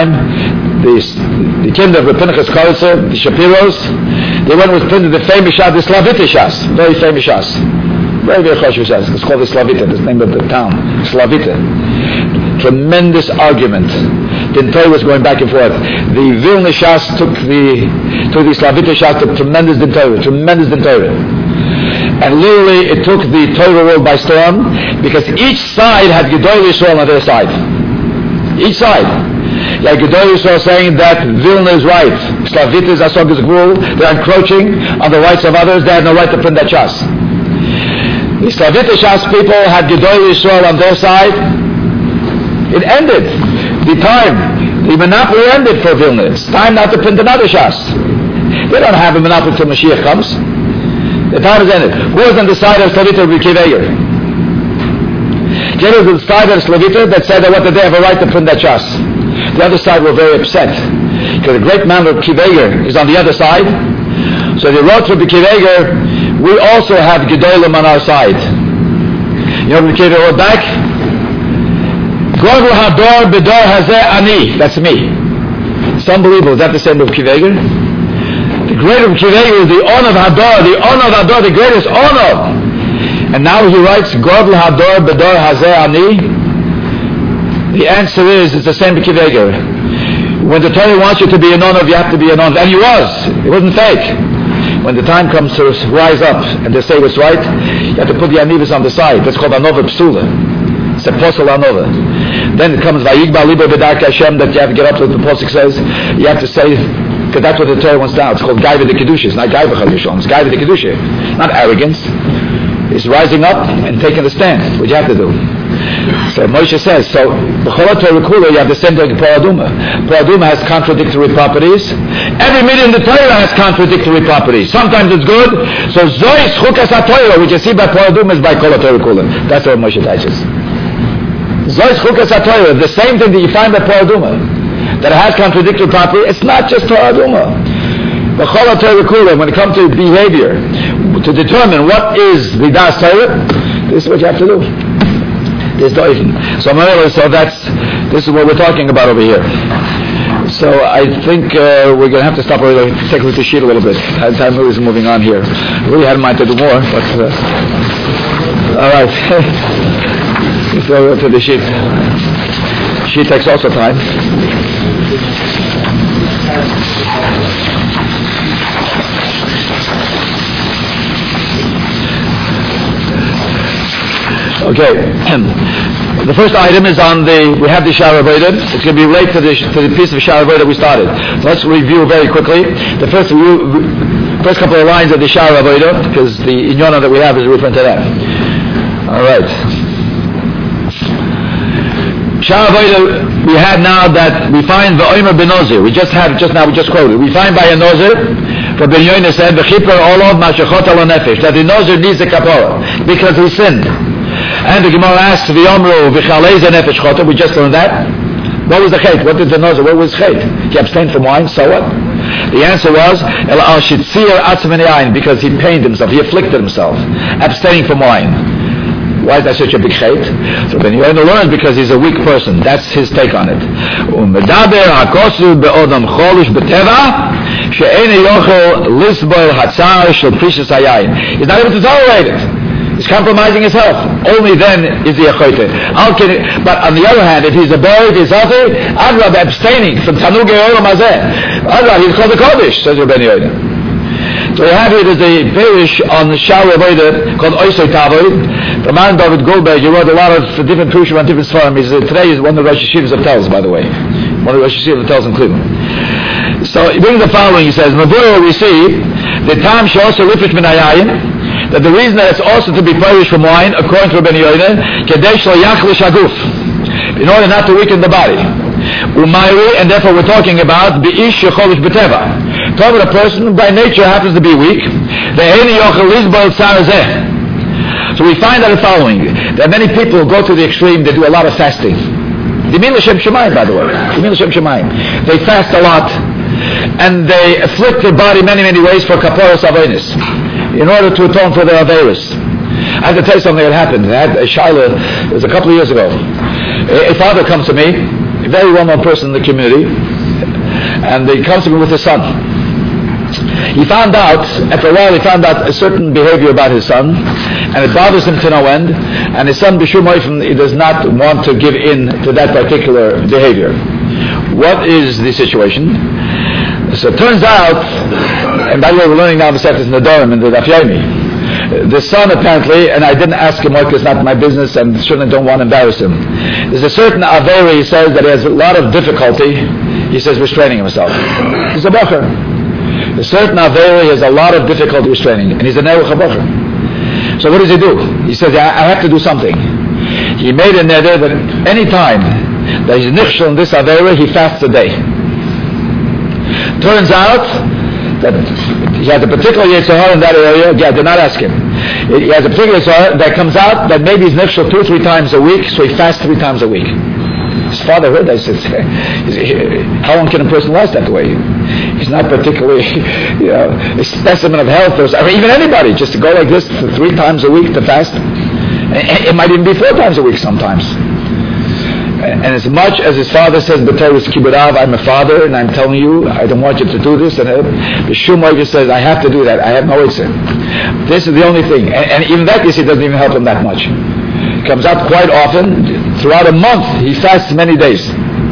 the kind of Pinchas Kolzer, the Shapiros, they went with printed the famous Shas, the Slavita Shas, very famous Shas. Very, very choshev Shas. It's called the Slavita, that's the name of the town. Slavita. Tremendous argument. The Torah was going back and forth. The Vilna Shas took the Slavita Shas, took tremendous Torah. And literally it took the Torah world by storm, because each side had Gedolei Yisrael on their side. Each side. Like Gedolei Yisrael saying that Vilna is right, Slavita is Asog is Gvul, they're encroaching on the rights of others, they had no right to print that Shas. The Slavita Shas people had Gedolei Yisrael on their side. It ended. The monopoly ended for Vilna. It's time now to print another Shas. They don't have a monopoly until Mashiach comes. The time is ended. Who was on the side of Slavita? Kiv Eiger. Kiv was on the side of Slavita that said that they have a right to print that Shas. The other side were very upset, because the great man of Kiv Eiger is on the other side. So they wrote to Kiv Eiger, we also have Gedolim on our side. You know what Kiv Eiger wrote back? Godel Hador Bedor Hazeh Ani. That's me. It's unbelievable. Is that the same of Kiv Eiger? The great of Kiv Eiger is the honor of Hador, the greatest honor. And now he writes, Godel Hador Bedor Hazeh Ani. The answer is, it's the same with Kiv Eiger. When the Torah wants you to be an honor, you have to be an honor. And he was. It wasn't fake. When the time comes to rise up and to say what's right, you have to put the anivas on the side. That's called anova psula. It's apostle anova. Then it comes vayigba liber b'darkei Hashem, that you have to get up to what the Pasuk says. You have to say, because that's what the Torah wants now. It's called gaiva de kedusha. It's not gaiva chalushon. It's gaiva de kedusha. Not arrogance. It's rising up and taking a stand. What you have to do. So Moshe says, so b'chol Torah kula, you have the same thing in Paraduma. Paraduma has contradictory properties. Every mitzvah in the Torah has contradictory properties. Sometimes it's good. So zois chukas haTorah, which you see by Paraduma, is by kol Torah kula. That's what Moshe teaches. Zois chukas haTorah, the same thing that you find by Paraduma, that has contradictory properties. It's not just Paraduma. B'chol Torah kula, when it comes to behavior, to determine what is the das Torah, this is what you have to do. So this is what we're talking about over here. So I think we're going to have to stop over there, take a look at the sheet a little bit. Time is moving on here. I really had in mind to do more, but all right. Let's go to the sheet. Sheet takes also time. Okay, the first item is on we have the Shara Avodah. It's going to be related to the piece of Shara Avodah we started. So let's review very quickly. The first couple of lines of the Shara Avodah, because the Inyana that we have is referring to that. Alright. Shara Avodah, we have now that we find the Omer ben Nozir. We just quoted. We find by a Nozir, for Ben Yoina said, V'chiper olov ma'shechot ala nefesh, that the Nozir needs a kapara, because he sinned. And the Gemara asks, V'yomru v'chalei ze nefesh chota, we just learned that. What was the chait? What did the Nozir, what was chait? He abstained from wine, so what? The answer was, El al shitzir atzim yain, because he pained himself, he afflicted himself, abstaining from wine. Why is that such a big chait? So Ben Yoina learns because he's a weak person. That's his take on it. U'medaber hakosu be'odam cholush b'teva, she'ene yochel lisboil hatzar shel precious hayayin. He's not able to tolerate it. He's compromising his health. Only then is he a chote. But on the other hand, if he's a boy, if he's healthy, I'd rather abstaining from tanugei olam hazeh. I'd rather he's called a kodesh, says Rabbi Yoina. So you have here, there's a parish on the Shara Avodah called Oisei Tavoid. The man David Goldberg, he wrote a lot of different pushim on different svarim. Today is one of the Rosh Yeshivas of Telz, by the way. One of the Rosh Yeshivas of Telz in Cleveland. So he brings the following, he says, Mavur, we see, the time she'osa lifish min hayayin, that the reason that it's also to be perished from wine, according to Rabbi Yoina, kedesh lo yachlish haguf, in order not to weaken the body. Umayri, and therefore we're talking about bi'ish shecholish b'teva. Talking about a person by nature happens to be weak. Ve'eni yochel lizbol tzar. So we find out the following, that many people who go to the extreme, they do a lot of fasting. Dimin l'shem shemayim, by the way. Dimin l'shem shemayim. They fast a lot, and they afflict their body many, many ways for kaporos avonis, in order to atone for their averis. I have to tell you something that happened. I had a Shaila, it was a couple of years ago. A father comes to me, a very well-known person in the community, and he comes to me with his son. He found out, after a while, a certain behavior about his son, and it bothers him to no end, and his son, B'shum Oifim, he does not want to give in to that particular behavior. What is the situation? So it turns out, and by the way, we're learning now the Sefes Nedarim in the Daf Yomi. The son apparently, and I didn't ask him why, because it's not my business, and certainly don't want to embarrass him. There's a certain Avera, he says, that he has a lot of difficulty, he says, restraining himself. He's a Bacher. A certain Avera, he has a lot of difficulty restraining, and he's a Neruch HaBacher. So what does he do? He says, I have to do something. He made a neder that any time that he's nichshel in this Avera, he fasts a day. Turns out that he has a particular Yetzer Hara in that area. I did not ask him. He has a particular Yetzer Hara that comes out that maybe he's nichshel 2 or 3 times a week, so he fasts 3 times a week. His father heard that. He says, how long can a person last that way? He's not particularly, a specimen of health, or even anybody, just to go like this 3 times a week to fast. It might even be 4 times a week sometimes. And as much as his father says, B'Torah's Kibburav, I'm a father, and I'm telling you, I don't want you to do this, and B'Shum Oifim says, I have to do that, I have no answer. This is the only thing. And even that, you see, doesn't even help him that much. It comes out quite often. Throughout a month, he fasts many days.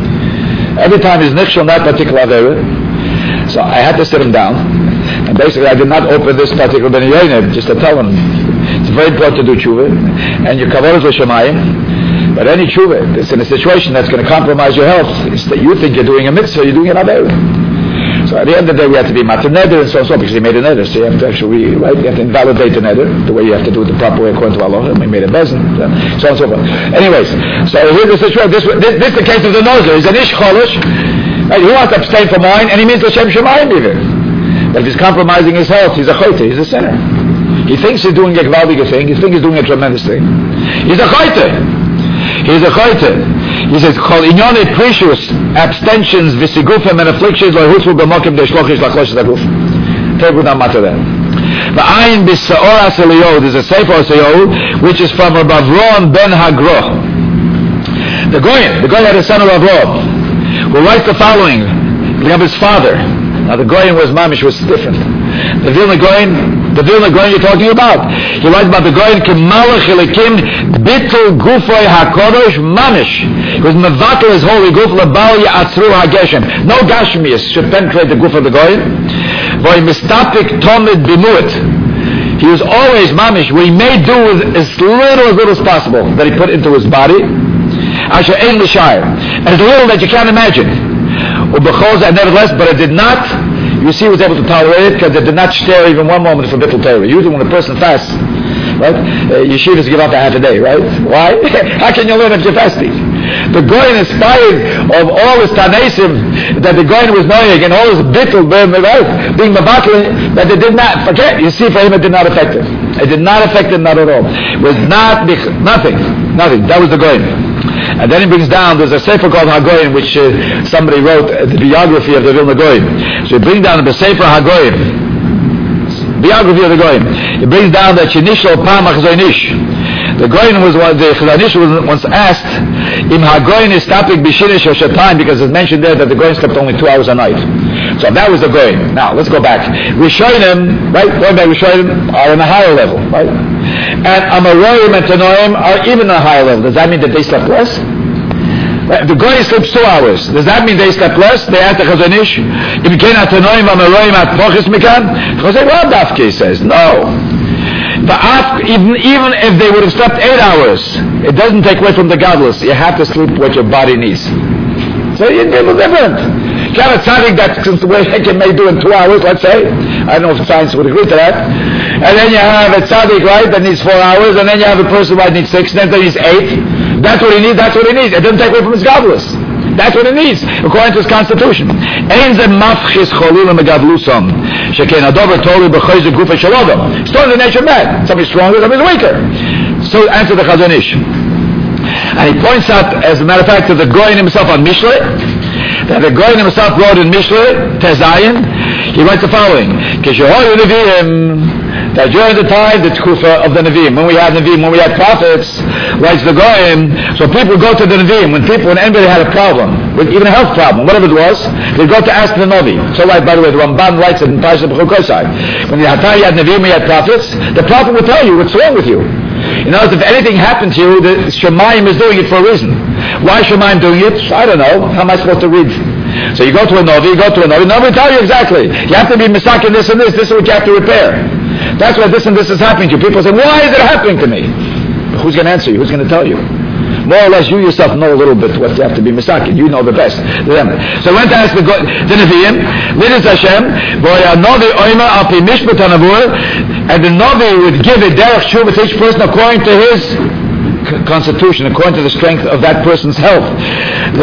Every time he's nichshel on that particular Avera. So I had to sit him down. And basically, I did not open this particular Ben Yoynev just to tell him, it's very important to do tshuva, and your kavod is l'shamayim. But any tshuva, it's in a situation that's going to compromise your health. It's that you think you're doing a mitzvah, you're doing an Avera. So at the end of the day, we have to be matzah neder and so on, because he made a neder. So you have to actually, right? You have to invalidate the neder the way you have to do it the proper way according to Allah. We made a bezin, so on and so forth. Anyways, so here's the situation. This is the case of the nozer. He's an ish cholish. Right? He wants to abstain from wine, and he means L'Shem Shemayim even. But if he's compromising his health, he's a chote, he's a sinner. He thinks he's doing a gewaldige thing. He thinks he's doing a tremendous thing. He's a chote. He's a chote. He says, "Kol inyone precious abstentions, visigufim and afflictions, or hutzu b'mokim deshlochish lachoshes aguf." Tevud amato there. V'ayin b'saoras eliyod is a sefer Eliyod, which is from Rav Avraham ben Hagro. The Goyen had a son of Avraham, who writes the following of his father. Now the Goyen was mamish, was different. The Vilna Goyen you're talking about. He writes about the Goyen Kemalach Elikim Bittul Gufoy HaKodosh Mamish. He was mevatel his holy guf lebal ya'atzru hageshem. No gashmias should penetrate the guf of the Goyen. Voy mistapik tomid bimuit. He was always mamish, where he made do with as little as possible that he put into his body. Asher ein l'shayr. As little that you can't imagine. Ubechol, nevertheless, but it did not. You see, he was able to tolerate it because it did not stare even one moment for bittul Torah. Usually, when a person fasts, right, yeshivas give up a half a day, right? Why? How can you learn if you're fasting? The Goyen, in spite of all his tanesim that the Goyen was knowing and all his bittul, right, being mabakel, that it did not forget. You see, for him, it did not affect him. It did not affect him, not at all. It was nothing. That was the Goyen. And then he brings down, there's a sefer called Hagoyim, which somebody wrote, the biography of the Vilna Goyim. So he brings down the sefer Hagoyim, biography of the Goyim. He brings down that Shenishol Pamach Zoynish. The Goyim was, the Chazanish was once asked, Im Hagoyim is tapik b'shinish or shatain, because it's mentioned there that the Goyim slept only 2 hours a night. So that was the Goyim. Now, let's go back. Rishonim, right, going back, Rishonim are on a higher level, right? And Amoraim and Tanoim are even on a higher level. Does that mean that they slept less? Right. The Goy sleeps 2 hours. Does that mean they slept less? They had the Chazanish. Im ken Tanoim Amoraim at Pochis Mikan. Chazay Rav Dafke says no. Even if they would have slept 8 hours, it doesn't take away from the godless. You have to sleep what your body needs. So you're a little different. You have a tzaddik that since the way he may do in 2 hours, let's say. I don't know if science would agree to that. And then you have a tzaddik, right, that needs 4 hours, and then you have a person who needs 6, and then he needs 8. That's what he needs, that's what he needs. It doesn't take away from his godless. That's what he needs, according to his constitution. Ein ze mafchis cholil megadlusam. Sheken adover toli b'choyze gufa shalodom. Still in the nature of man. Some is stronger, some is weaker. So answer the Chazanish. And he points out, as a matter of fact, to the Goyen himself on Mishlei, that the Goyen himself wrote in Mishlei, Tezayin, he writes the following, that that during the time, the Tkufa of the Nevi'im, when we had prophets, writes the Goyim, so people go to the Nevi'im, when anybody had a problem, even a health problem, whatever it was, they'd go to ask the Navi. So by the way, the Ramban writes it in Parashat B'chukosai. When you had Nevi'im, you had prophets, the prophet would tell you what's wrong with you. In other words, if anything happened to you, the Shemayim is doing it for a reason. Why is Shemayim doing it? I don't know. How am I supposed to read? So you go to a Navi, Navi will tell you exactly. You have to be misakin this and this is what you have to repair. That's why this and this is happening to you. People say, why is it happening to me? Who's going to answer you? Who's going to tell you? More or less, you yourself know a little bit what you have to be misakin. You know the best. So I went to ask the Nevi'im, Lidis Hashem, and the Navi would give a derech shuvah to each person according to his constitution, according to the strength of that person's health. So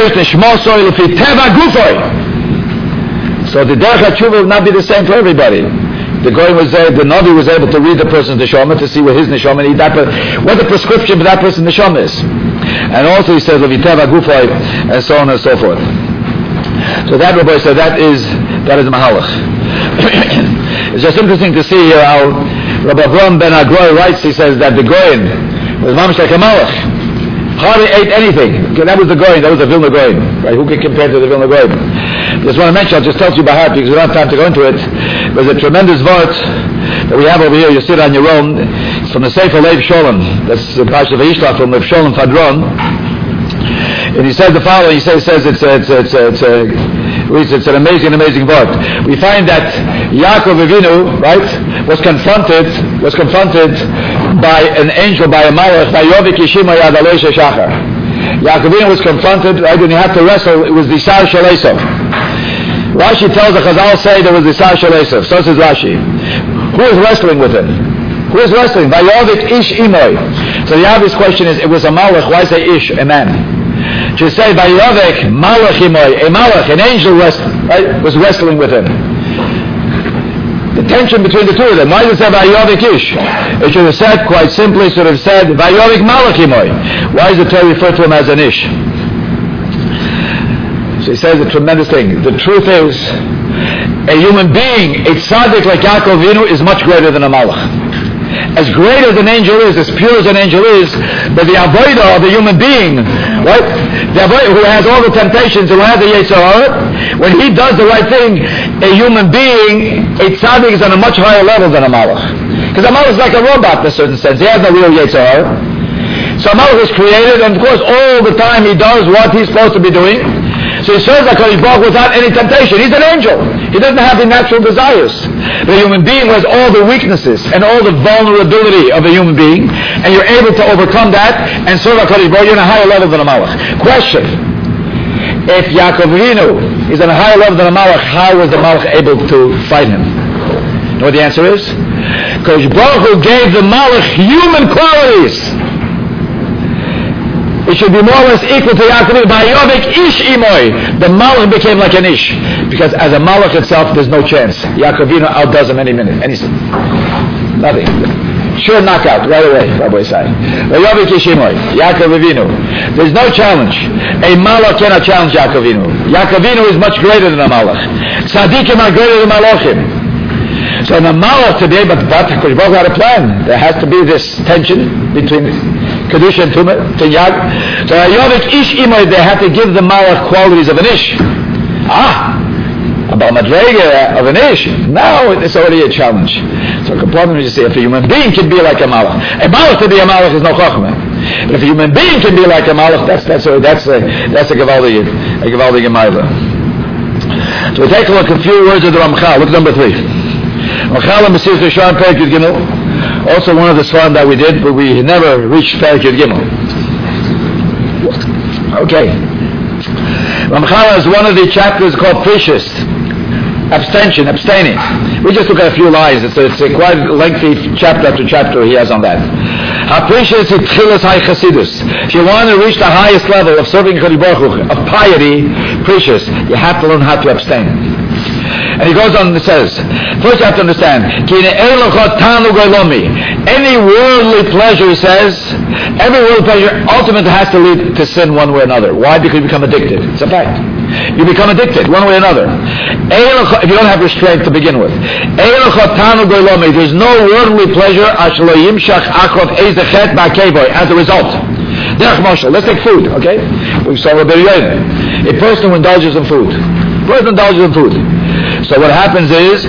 the derech shuvah will not be the same for everybody. The Navi was able to read the person's neshama to see what his neshama is, what the prescription for that person's neshama is. And also he says, and so on and so forth. So that Rabbi said, that is Mahalach. It's just interesting to see here how Rabbi Avram ben Agroy writes, he says that the Goyin was mamish like a Malach. Hardly ate anything. Okay, that was the Goyin, that was the Vilna Goyin. Right? Who can compare to the Vilna Goyin? Just want to mention, I'll just tell you by heart because we don't have time to go into it. There's a tremendous vart that we have over here. You see it on your own. It's from the Sefer Lev Sholem. That's the Parsha Vayishlach from Lev Sholem Fadron. And he says the following. He says it's an amazing vart. We find that Yaakov Avinu, right, was confronted by an angel, by a malach, by Yovik Yishima Yad Alei Shachar. Yaakov Avinu was confronted, right, when he had to wrestle. It was the Sar Shel Esav. Rashi tells the Chazal say there was the Sar Shel Esav. So says Rashi. Who is wrestling with him? Who is wrestling? Vayovik Ish Imoy. So the obvious question is, it was a malach. Why say Ish, a man? To say Vayovik Malach Imoy, a malach, an angel was wrestling with him. The tension between the two of them. Why does it say Vayovik Ish? It should have said, quite simply, should have said Vayovik Malach Imoy. Why does the Torah refer to him as an Ish? So he says a tremendous thing. The truth is, a human being, a tzaddik like Yaakov Avinu, is much greater than a malach. As great as an angel is, as pure as an angel is, but the avodah of a human being, right? The avodah who has all the temptations and who has the Yetzer Hara, when he does the right thing, a human being, a tzaddik is on a much higher level than a malach. Because a malach is like a robot in a certain sense. He has no real Yetzer Hara. So a malach is created, and of course all the time he does what he's supposed to be doing. So he serves HaKadosh Baruch Hu without any temptation. He's an angel. He doesn't have the natural desires. The human being has all the weaknesses and all the vulnerability of a human being, and you're able to overcome that and serve HaKadosh Baruch Hu. You're on a higher level than a malach. Question: if Yaakov Avinu is on a higher level than a malach, how was the malach able to fight him? You know what the answer is? Because Baruch Hu gave the malach human qualities. It should be more or less equal to Yaakov. By Yovik Ish Imoy, the malach became like an Ish. Because as a malach itself, there's no chance. Yaakov Avinu outdoes him any minute. Nothing. Sure knockout, right away, Rabbi Isai. By Yovik Ish Imoy, Yaakov Avinu. There's no challenge. A malach cannot challenge Yaakov Avinu. Yaakov Avinu is much greater than a malach. Tzaddikim are greater than malachim. So in a malach today, but HaKadosh Baruch Hu had a plan. There has to be this tension between Kedusha and Tinyag. So Yovik Ish Imoy, they have to give the malach qualities of an Ish. About Madrega of an Ish. Now it's already a challenge. So the problem is, you say, if a human being can be like a malach to be a malach is no chachma. But if a human being can be like a malach, that's a gewaldige Gemaila. So we take a look at a few words of the Ramchal. Look at number 3. Ramchal and Mesirut Yesharim Perek Yud Gimel. Also one of the Svarim that we did, but we never reached Perek Yud Gimel. Okay. Ramchal is one of the chapters called Precious. Abstaining. We just look at a few lines. It's a quite lengthy chapter after chapter he has on that. Precious is Tchilas Hai Chasidus. If you want to reach the highest level of serving HaKadosh Baruch Hu, of piety, Precious, you have to learn how to abstain. And he goes on and says, first you have to understand, any worldly pleasure, he says, every worldly pleasure ultimately has to lead to sin one way or another. Why? Because you become addicted. It's a fact. you become addicted, one way or another. If you don't have restraint to begin with. There's no worldly pleasure as a result. Let's take food, okay? We saw a person who indulges in food. So what happens is,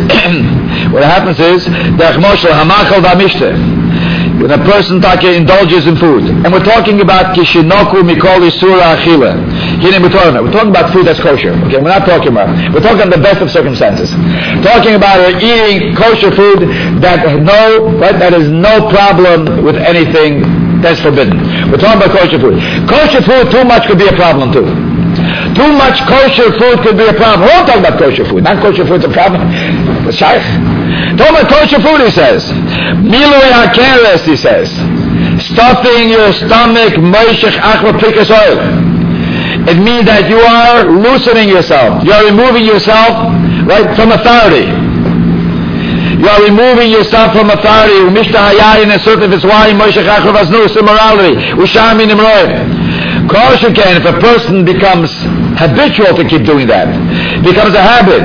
when a person indulges in food, and we're talking about kishinoku mikoli sura achila. We're talking about food that's kosher. Okay, we're talking about the best of circumstances. Talking about eating kosher food that is no problem with anything that's forbidden. We're talking about kosher food. Kosher food, too much could be a problem too. Too much kosher food could be a problem. We're all talking about kosher food. Not kosher food's a problem. It's shaykh. Talking about kosher food, he says. Milui hakeres, he says. Stuffing your stomach, moishech achla prikas oil. It means that you are loosening yourself. You are removing yourself, from authority. You are removing yourself from authority. Umishta hayayin and certain if it's wine, moishech achla vaznus, immorality. Ushami nimroim. If a person becomes habitual to keep doing that, becomes a habit,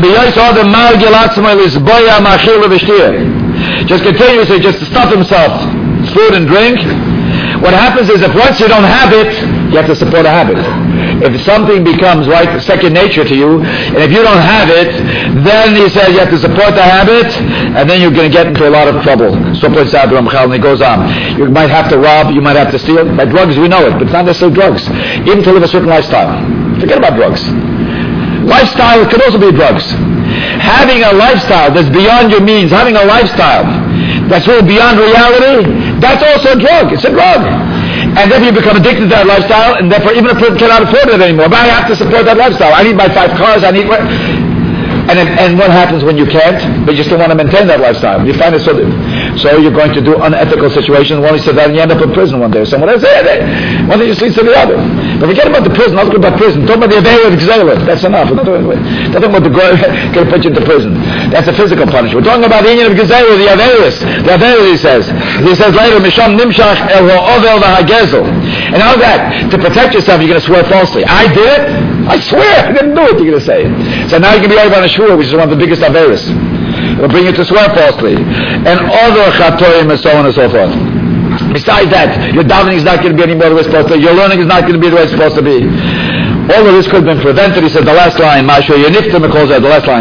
just continuously just to stuff himself food and drink. What happens is if once you don't have it, you have to support a habit. If something becomes second nature to you, and if you don't have it, then he says you have to support the habit, and then you're going to get into a lot of trouble. So points out Ramchal, and he goes on. You might have to rob, you might have to steal. By drugs, we know it, but it's not necessarily drugs. Even to live a certain lifestyle. Forget about drugs. Lifestyle could also be drugs. Having a lifestyle that's beyond your means, having a lifestyle that's really beyond reality, that's also a drug. It's a drug. And then you become addicted to that lifestyle, and therefore even a person cannot afford it anymore. But I have to support that lifestyle. I need my 5 cars, and what happens when you can't, but you still want to maintain that lifestyle? You find it so you're going to do unethical situations. One said that, and you end up in prison one day. Someone else said one thing just leads to the other. But forget about the prison. Not talking about prison. Talk about the Aveira Gzela. That's enough. Nothing about the going to put you into prison. That's a physical punishment. We're talking about the Indian of Gzela, the Aveiris. The Aveiris, he says. He says later, Misham Nimshach El Ha'ovel V'Hagezel. And how that? To protect yourself, you're going to swear falsely. I did it. I swear I didn't do it, you're going to say. So now you can be right on a shur, which is one of the biggest Aveiris. It'll bring you to swear falsely. And other chatoim and so on and so forth. Besides that, your davening is not going to be any more the way it's supposed to be. Your learning is not going to be the way it's supposed to be. All of this could have been prevented. He said the last line, the last line.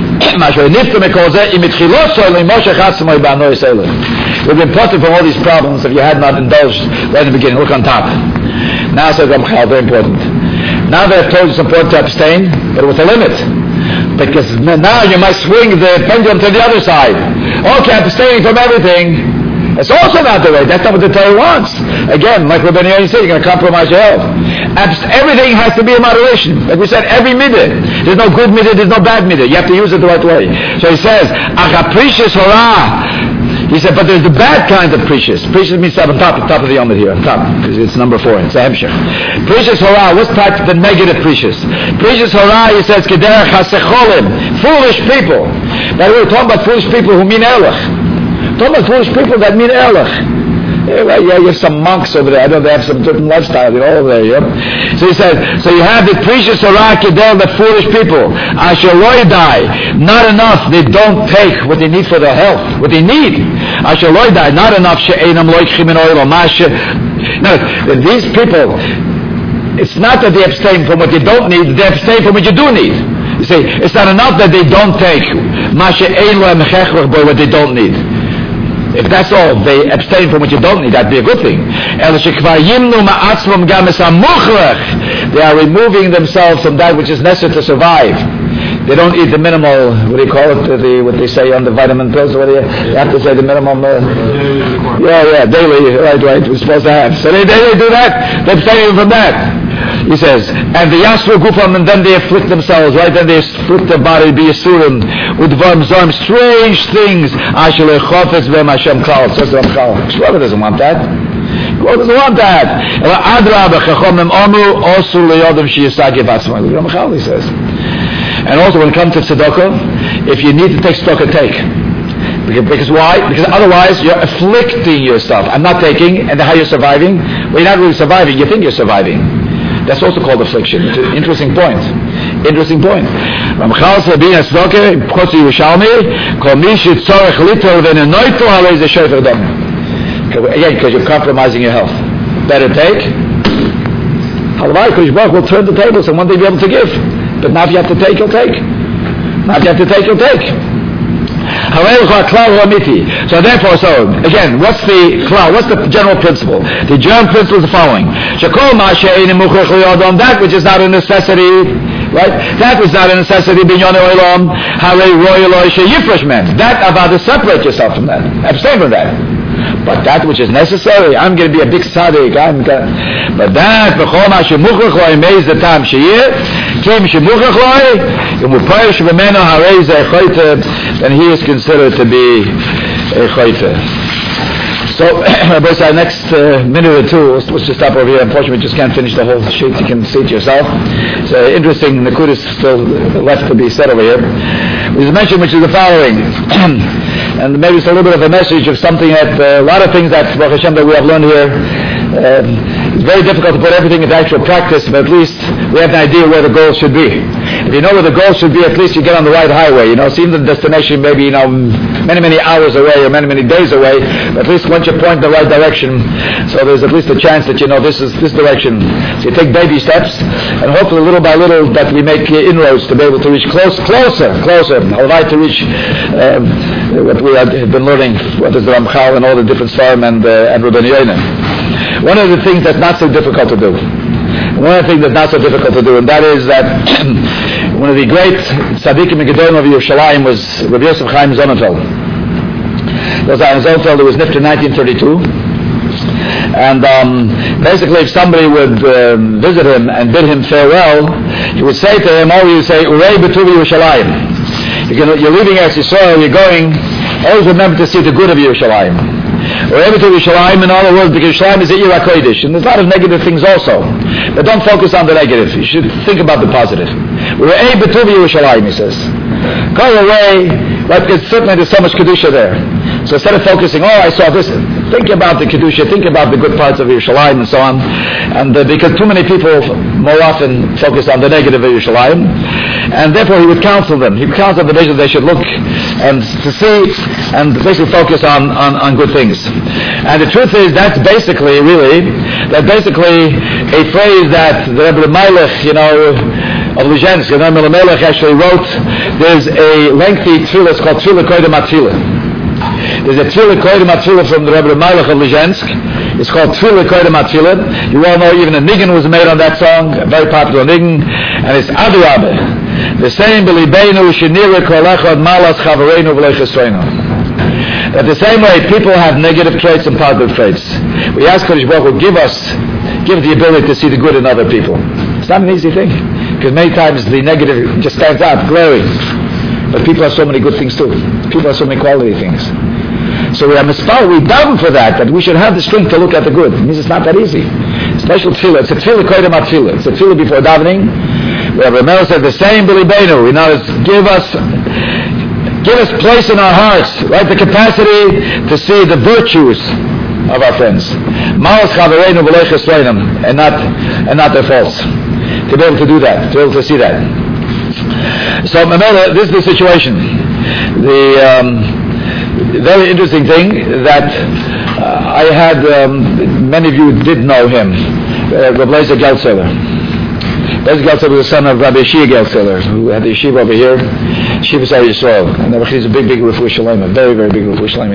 We've been parted from all these problems if you had not indulged right in the beginning. Look on top. Now says Ramchal, very important. Now that I've told you it's important to abstain, but with a limit. Because now you might swing the pendulum to the other side. Okay, abstaining from everything. It's also not the way. That's not what the Torah wants. Again, like Rabbi Yochanan said, you're going to compromise your health. Everything has to be in moderation. Like we said, every midah. There's no good midah, there's no bad midah. You have to use it the right way. So he says, Achaprecious hora. He said, but there's the bad kind of precious. Precious means on top of the Yomid here, on top. It's number 4. It's a hemshech. Precious hora. What's type the negative precious? Precious hora, he says, Kederach hasecholim. Foolish people. By the way, we're talking about foolish people who mean erlich. Talking about foolish people that mean erlich. Yeah, you have some monks over there. I know they have some different lifestyle, over there. Yep. So he said, so you have the precious hora kedel, the foolish people. Asheloi die. Not enough. They don't take what they need for their health. What they need. Asheloi die. Not enough. She'enam loichim in oil or mashe. No, these people, it's not that they abstain from what they don't need. They abstain from what you do need. You see, it's not enough that they don't take mashe ein lo emchechlech boy what they don't need. If that's all, they abstain from what you don't need, that'd be a good thing. They are removing themselves from that which is necessary to survive. They don't eat the minimal, what do you call it, what they say on the vitamin pills, you have to say the minimum, daily, right, we're supposed to have. So they do that, they're abstaining from that. He says, and the Yasru Gufam, and then they afflict themselves, right? Then they afflict their body, be Yasurim, Udvarm Zorm, strange things. Ashele Chofetz Vem Hashem Klal. Says Ramchal. Shlomo doesn't want that. God doesn't want that. Adrab Chachomim Omru Osu Leyodim Shiyasagi Batzma. Ramchal, he says. And also when it comes to tzedakah, if you need to take tzedakah, take. Because why? Because otherwise you're afflicting yourself. I'm not taking, and how you're surviving? Well, you're not really surviving. You think you're surviving. That's also called affliction. It's an interesting point. Ramchal said, being a tzedakah, Chotzi Yerushalmi, Kol mi shetzorech litel v'nenoito halei ze shofar dam. Again, because you're compromising your health. Better take. Halavai, Kodesh Baruch will turn the tables and one day be able to give. But now if you have to take, you'll take. So therefore, again, what's the general principle? The general principle is the following. That which is not a necessity, right? That which is not a necessity, that about to separate yourself from that. Abstain from that. But that which is necessary, I'm going to be a big tzaddik. But that, then he is considered to be a chayte. So, our next minute or two, let's just stop over here. Unfortunately, we just can't finish the whole sheet. You can see it yourself. It's interesting. Nakud is still left to be said over here. There's a mention which is the following. And maybe it's a little bit of a message of something that, a lot of things that, Baruch Hashem, that we have learned here. It's very difficult to put everything into actual practice, but at least we have an idea where the goal should be. If you know where the goal should be, at least you get on the right highway. See the destination maybe, many, many hours away or many, many days away, but at least once you point in the right direction, so there's at least a chance that this is this direction. So you take baby steps, and hopefully little by little that we make inroads to be able to reach closer, I'd to reach what we have been learning, what is the Ramchal and all the different Svarim and Rabbeinu Yonah. One of the things that's not so difficult to do, and that is that one of the great tzaddikim and gedolim of Yerushalayim was Rabbi Yosef Chaim Sonnenfeld. Sonnenfeld was nifter in 1932, and basically if somebody would visit him and bid him farewell, he would say to him, always say, Urei b'tuv Yerushalayim. You're leaving Eretz Yisrael, you're going, always remember to see the good of Yerushalayim. We're able to Yerushalayim, in other words, because Yerushalayim is a Ira Kodesh, and there's a lot of negative things also. But don't focus on the negative. You should think about the positive. We're able to Yerushalayim, he says. Go away, but certainly there's so much Kedusha there. So instead of focusing, I saw this, think about the Kedusha, think about the good parts of Yerushalayim and so on. And because too many people more often focus on the negative of Yerushalayim, and therefore he would counsel them. He would counsel them basically they should look and to see and basically focus on good things. And the truth is that's basically a phrase that the Rebbe Melech, of Lizhensk, the Rebbe Melech actually wrote. There's a lengthy tefillah, it's called Tefillah Koydem HaTefillah. There's a Tefillah Koydem HaTefillah from the Rebbe Melech of Lizhensk. It's called Tefillah Koydem HaTefillah. You all know even a nigun was made on that song, a very popular nigun, and it's Adarabah. The same b'libeinu shenira kol echad malas chavareinu v'lo chesreinu. That the same way people have negative traits and positive traits. We ask Kodesh Baruch Hu, give the ability to see the good in other people. It's not an easy thing, because many times the negative just stands out, glaring. But people have so many good things too. People have so many quality things. So we daven for that we should have the strength to look at the good. It means it's not that easy. Special tefillah. It's a tefillah koydem HaTefillah. It's a tefillah before davening. Where Ramel said the same b'libeinu. Give us place in our hearts, right? The capacity to see the virtues of our friends. Malas chavareinu v'lo chesreinu, and not their faults. To be able to do that, to be able to see that. So, Mamela, this is the situation. The very interesting thing that I had, many of you did know him, Rabbi Lezer Geltzeller. Lezer Geltzeller was the son of Rabbi Shia Geltzeller, who had the yeshiva over here, Yeshiva Sar Yisrael. And he's a big Refuah Shalem, a very, very big Refuah Shalem.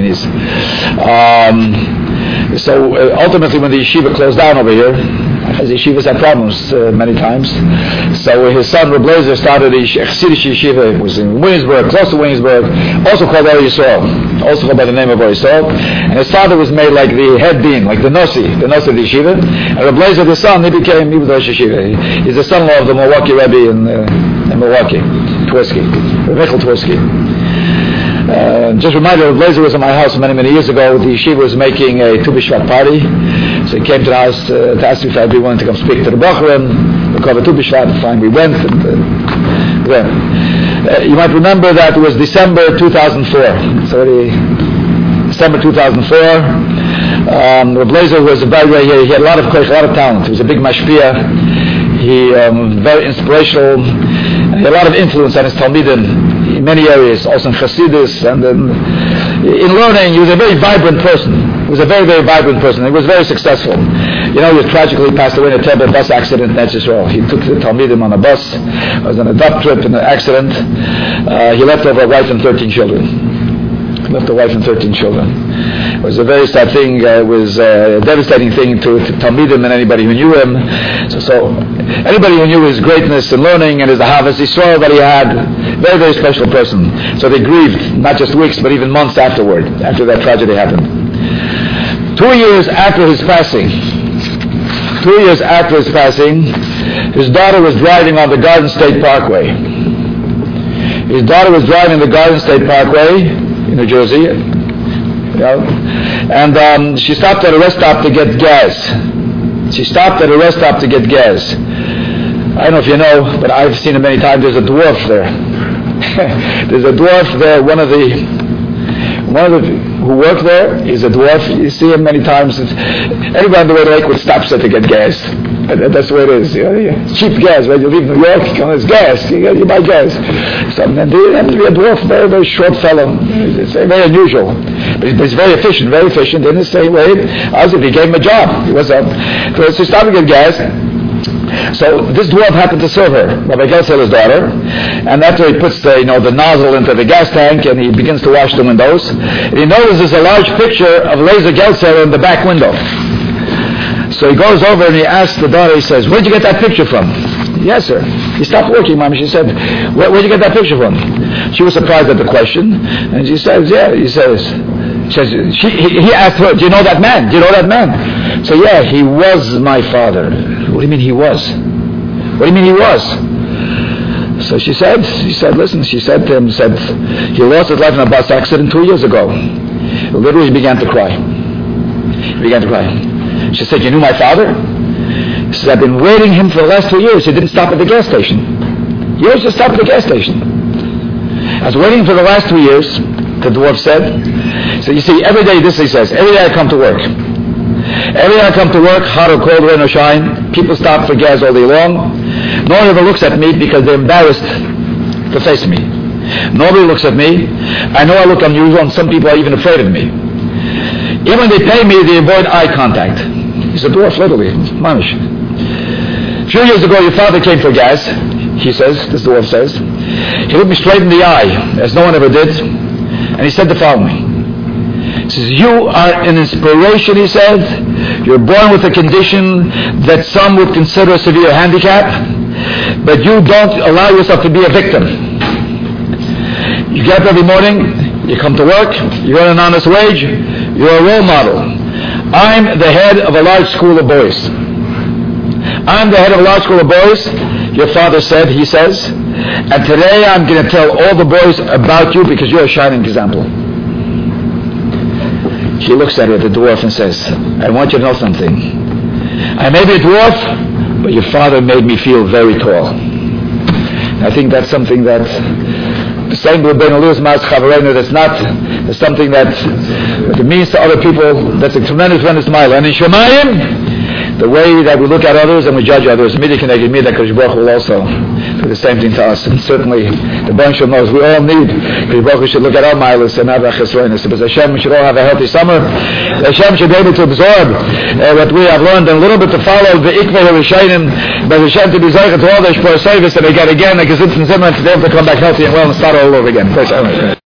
So ultimately when the yeshiva closed down over here, as yeshivas had problems many times, so his son Reb Lezer started a Chassidish yeshiva. It was in Williamsburg, close to Williamsburg, also called Or Yisrael, also called by the name of Or Yisrael. And his father was made like the head dean, like the Nasi of the yeshiva. And Reb Lezer, the son, he was the Rosh Yeshiva. He's the son-in-law of the Milwaukee Rebbe in Milwaukee, Tversky, Michael Tversky. Just reminded, Reb Lezer was in my house many, many years ago. The yeshiva was making a Tu B'Shvat party. So he came to the house to ask me if I'd be willing to come speak to the Bochurim. We called it Tu B'Shvat. Fine, we went. You might remember that it was December 2004. It's already December 2004. Reb Lezer was he had a lot of talent. He was a big mashpia. He very inspirational. He had a lot of influence on his Talmidim in many areas, also in Chassidus and in learning. He was a very vibrant person. He was a very, very vibrant person. He was very successful. He was tragically passed away in a terrible bus accident in Eretz Yisrael. He took the Talmidim on a bus. It was on a dump trip in an accident. He left over a wife and 13 children. It was a very sad thing. It was a devastating thing to Talmidim and anybody who knew him. So anybody who knew his greatness in learning and his Ahavas Yisrael that he had, very, very special person. So they grieved, not just weeks, but even months afterward, after that tragedy happened. 2 years after his passing, his daughter was driving on the Garden State Parkway. His daughter was driving the Garden State Parkway in New Jersey, and she stopped at a rest stop to get gas. I don't know if you know, but I've seen it many times. There's a dwarf there. There's a dwarf there. One of the who work there is a dwarf. You see him many times. Everybody on the way to Lakewood stops there to get gas. That's the way it is. Cheap gas. When you leave New York, there's gas. You buy gas. So, and he happens to be a dwarf, very, very short fellow. It's very unusual. But he's very efficient in the same way as if he gave him a job. He was so he stopped to get gas. So this dwarf happened to serve her, Rabbi Gelsel's daughter, and after he puts the nozzle into the gas tank and he begins to wash the windows, and he notices a large picture of Lazer Gelsel in the back window. So he goes over and he asks the daughter, he says, "Where'd you get that picture from?" "Yes, sir." "He stopped working, Mom." She said, Where'd you get that picture from?" She was surprised at the question, and she says, "Yeah." He asked her, "Do you know that man? So, "Yeah, he was my father." "What do you mean he was? So she said, listen, she said to him, he lost his life in a bus accident 2 years ago. Literally, he began to cry. She said, "You knew my father?" He said, "I've been waiting him for the last 2 years. He didn't stop at the gas station. He always just stopped at the gas station. I was waiting for the last 2 years," the dwarf said. So you see, every day, this he says, every day I come to work, hot or cold, rain or shine, people stop for gas all day long. No one ever looks at me because they're embarrassed to face me. Nobody looks at me. I know I look unusual, and some people are even afraid of me. Even when they pay me, they avoid eye contact." He's a dwarf, literally. Manish. "A few years ago, your father came for gas," he says, this dwarf says. "He looked me straight in the eye, as no one ever did, and he said the following. He says, 'You are an inspiration,' he said. 'You're born with a condition that some would consider a severe handicap, but you don't allow yourself to be a victim. You get up every morning, you come to work, you earn an honest wage, you're a role model. I'm the head of a large school of boys. Your father said," he says, "and today I'm going to tell all the boys about you because you're a shining example." She looks at her, the dwarf, and says, "I want you to know something. I may be a dwarf, but your father made me feel very tall." I think that's something that saying to Ben Eluz Mas Chavarenu, that's something that it means to other people, that's a tremendous mile. And in Shemayim, the way that we look at others and we judge others, Midi Keneged Mida, Kodesh Baruch Hu will also do the same thing to us. And certainly, the Baruch Shem knows we all need, Kodesh Baruch Hu should look at our miles and have a chesroinus. Because Hashem, we should all have a healthy summer. Hashem should be able to absorb what we have learned and a little bit to follow the Ikvei HaRishayim, but Hashem to be zeicher to all the Shpor service and again, like a Zitzen Zimmer, to be able to come back healthy and well and start all over again.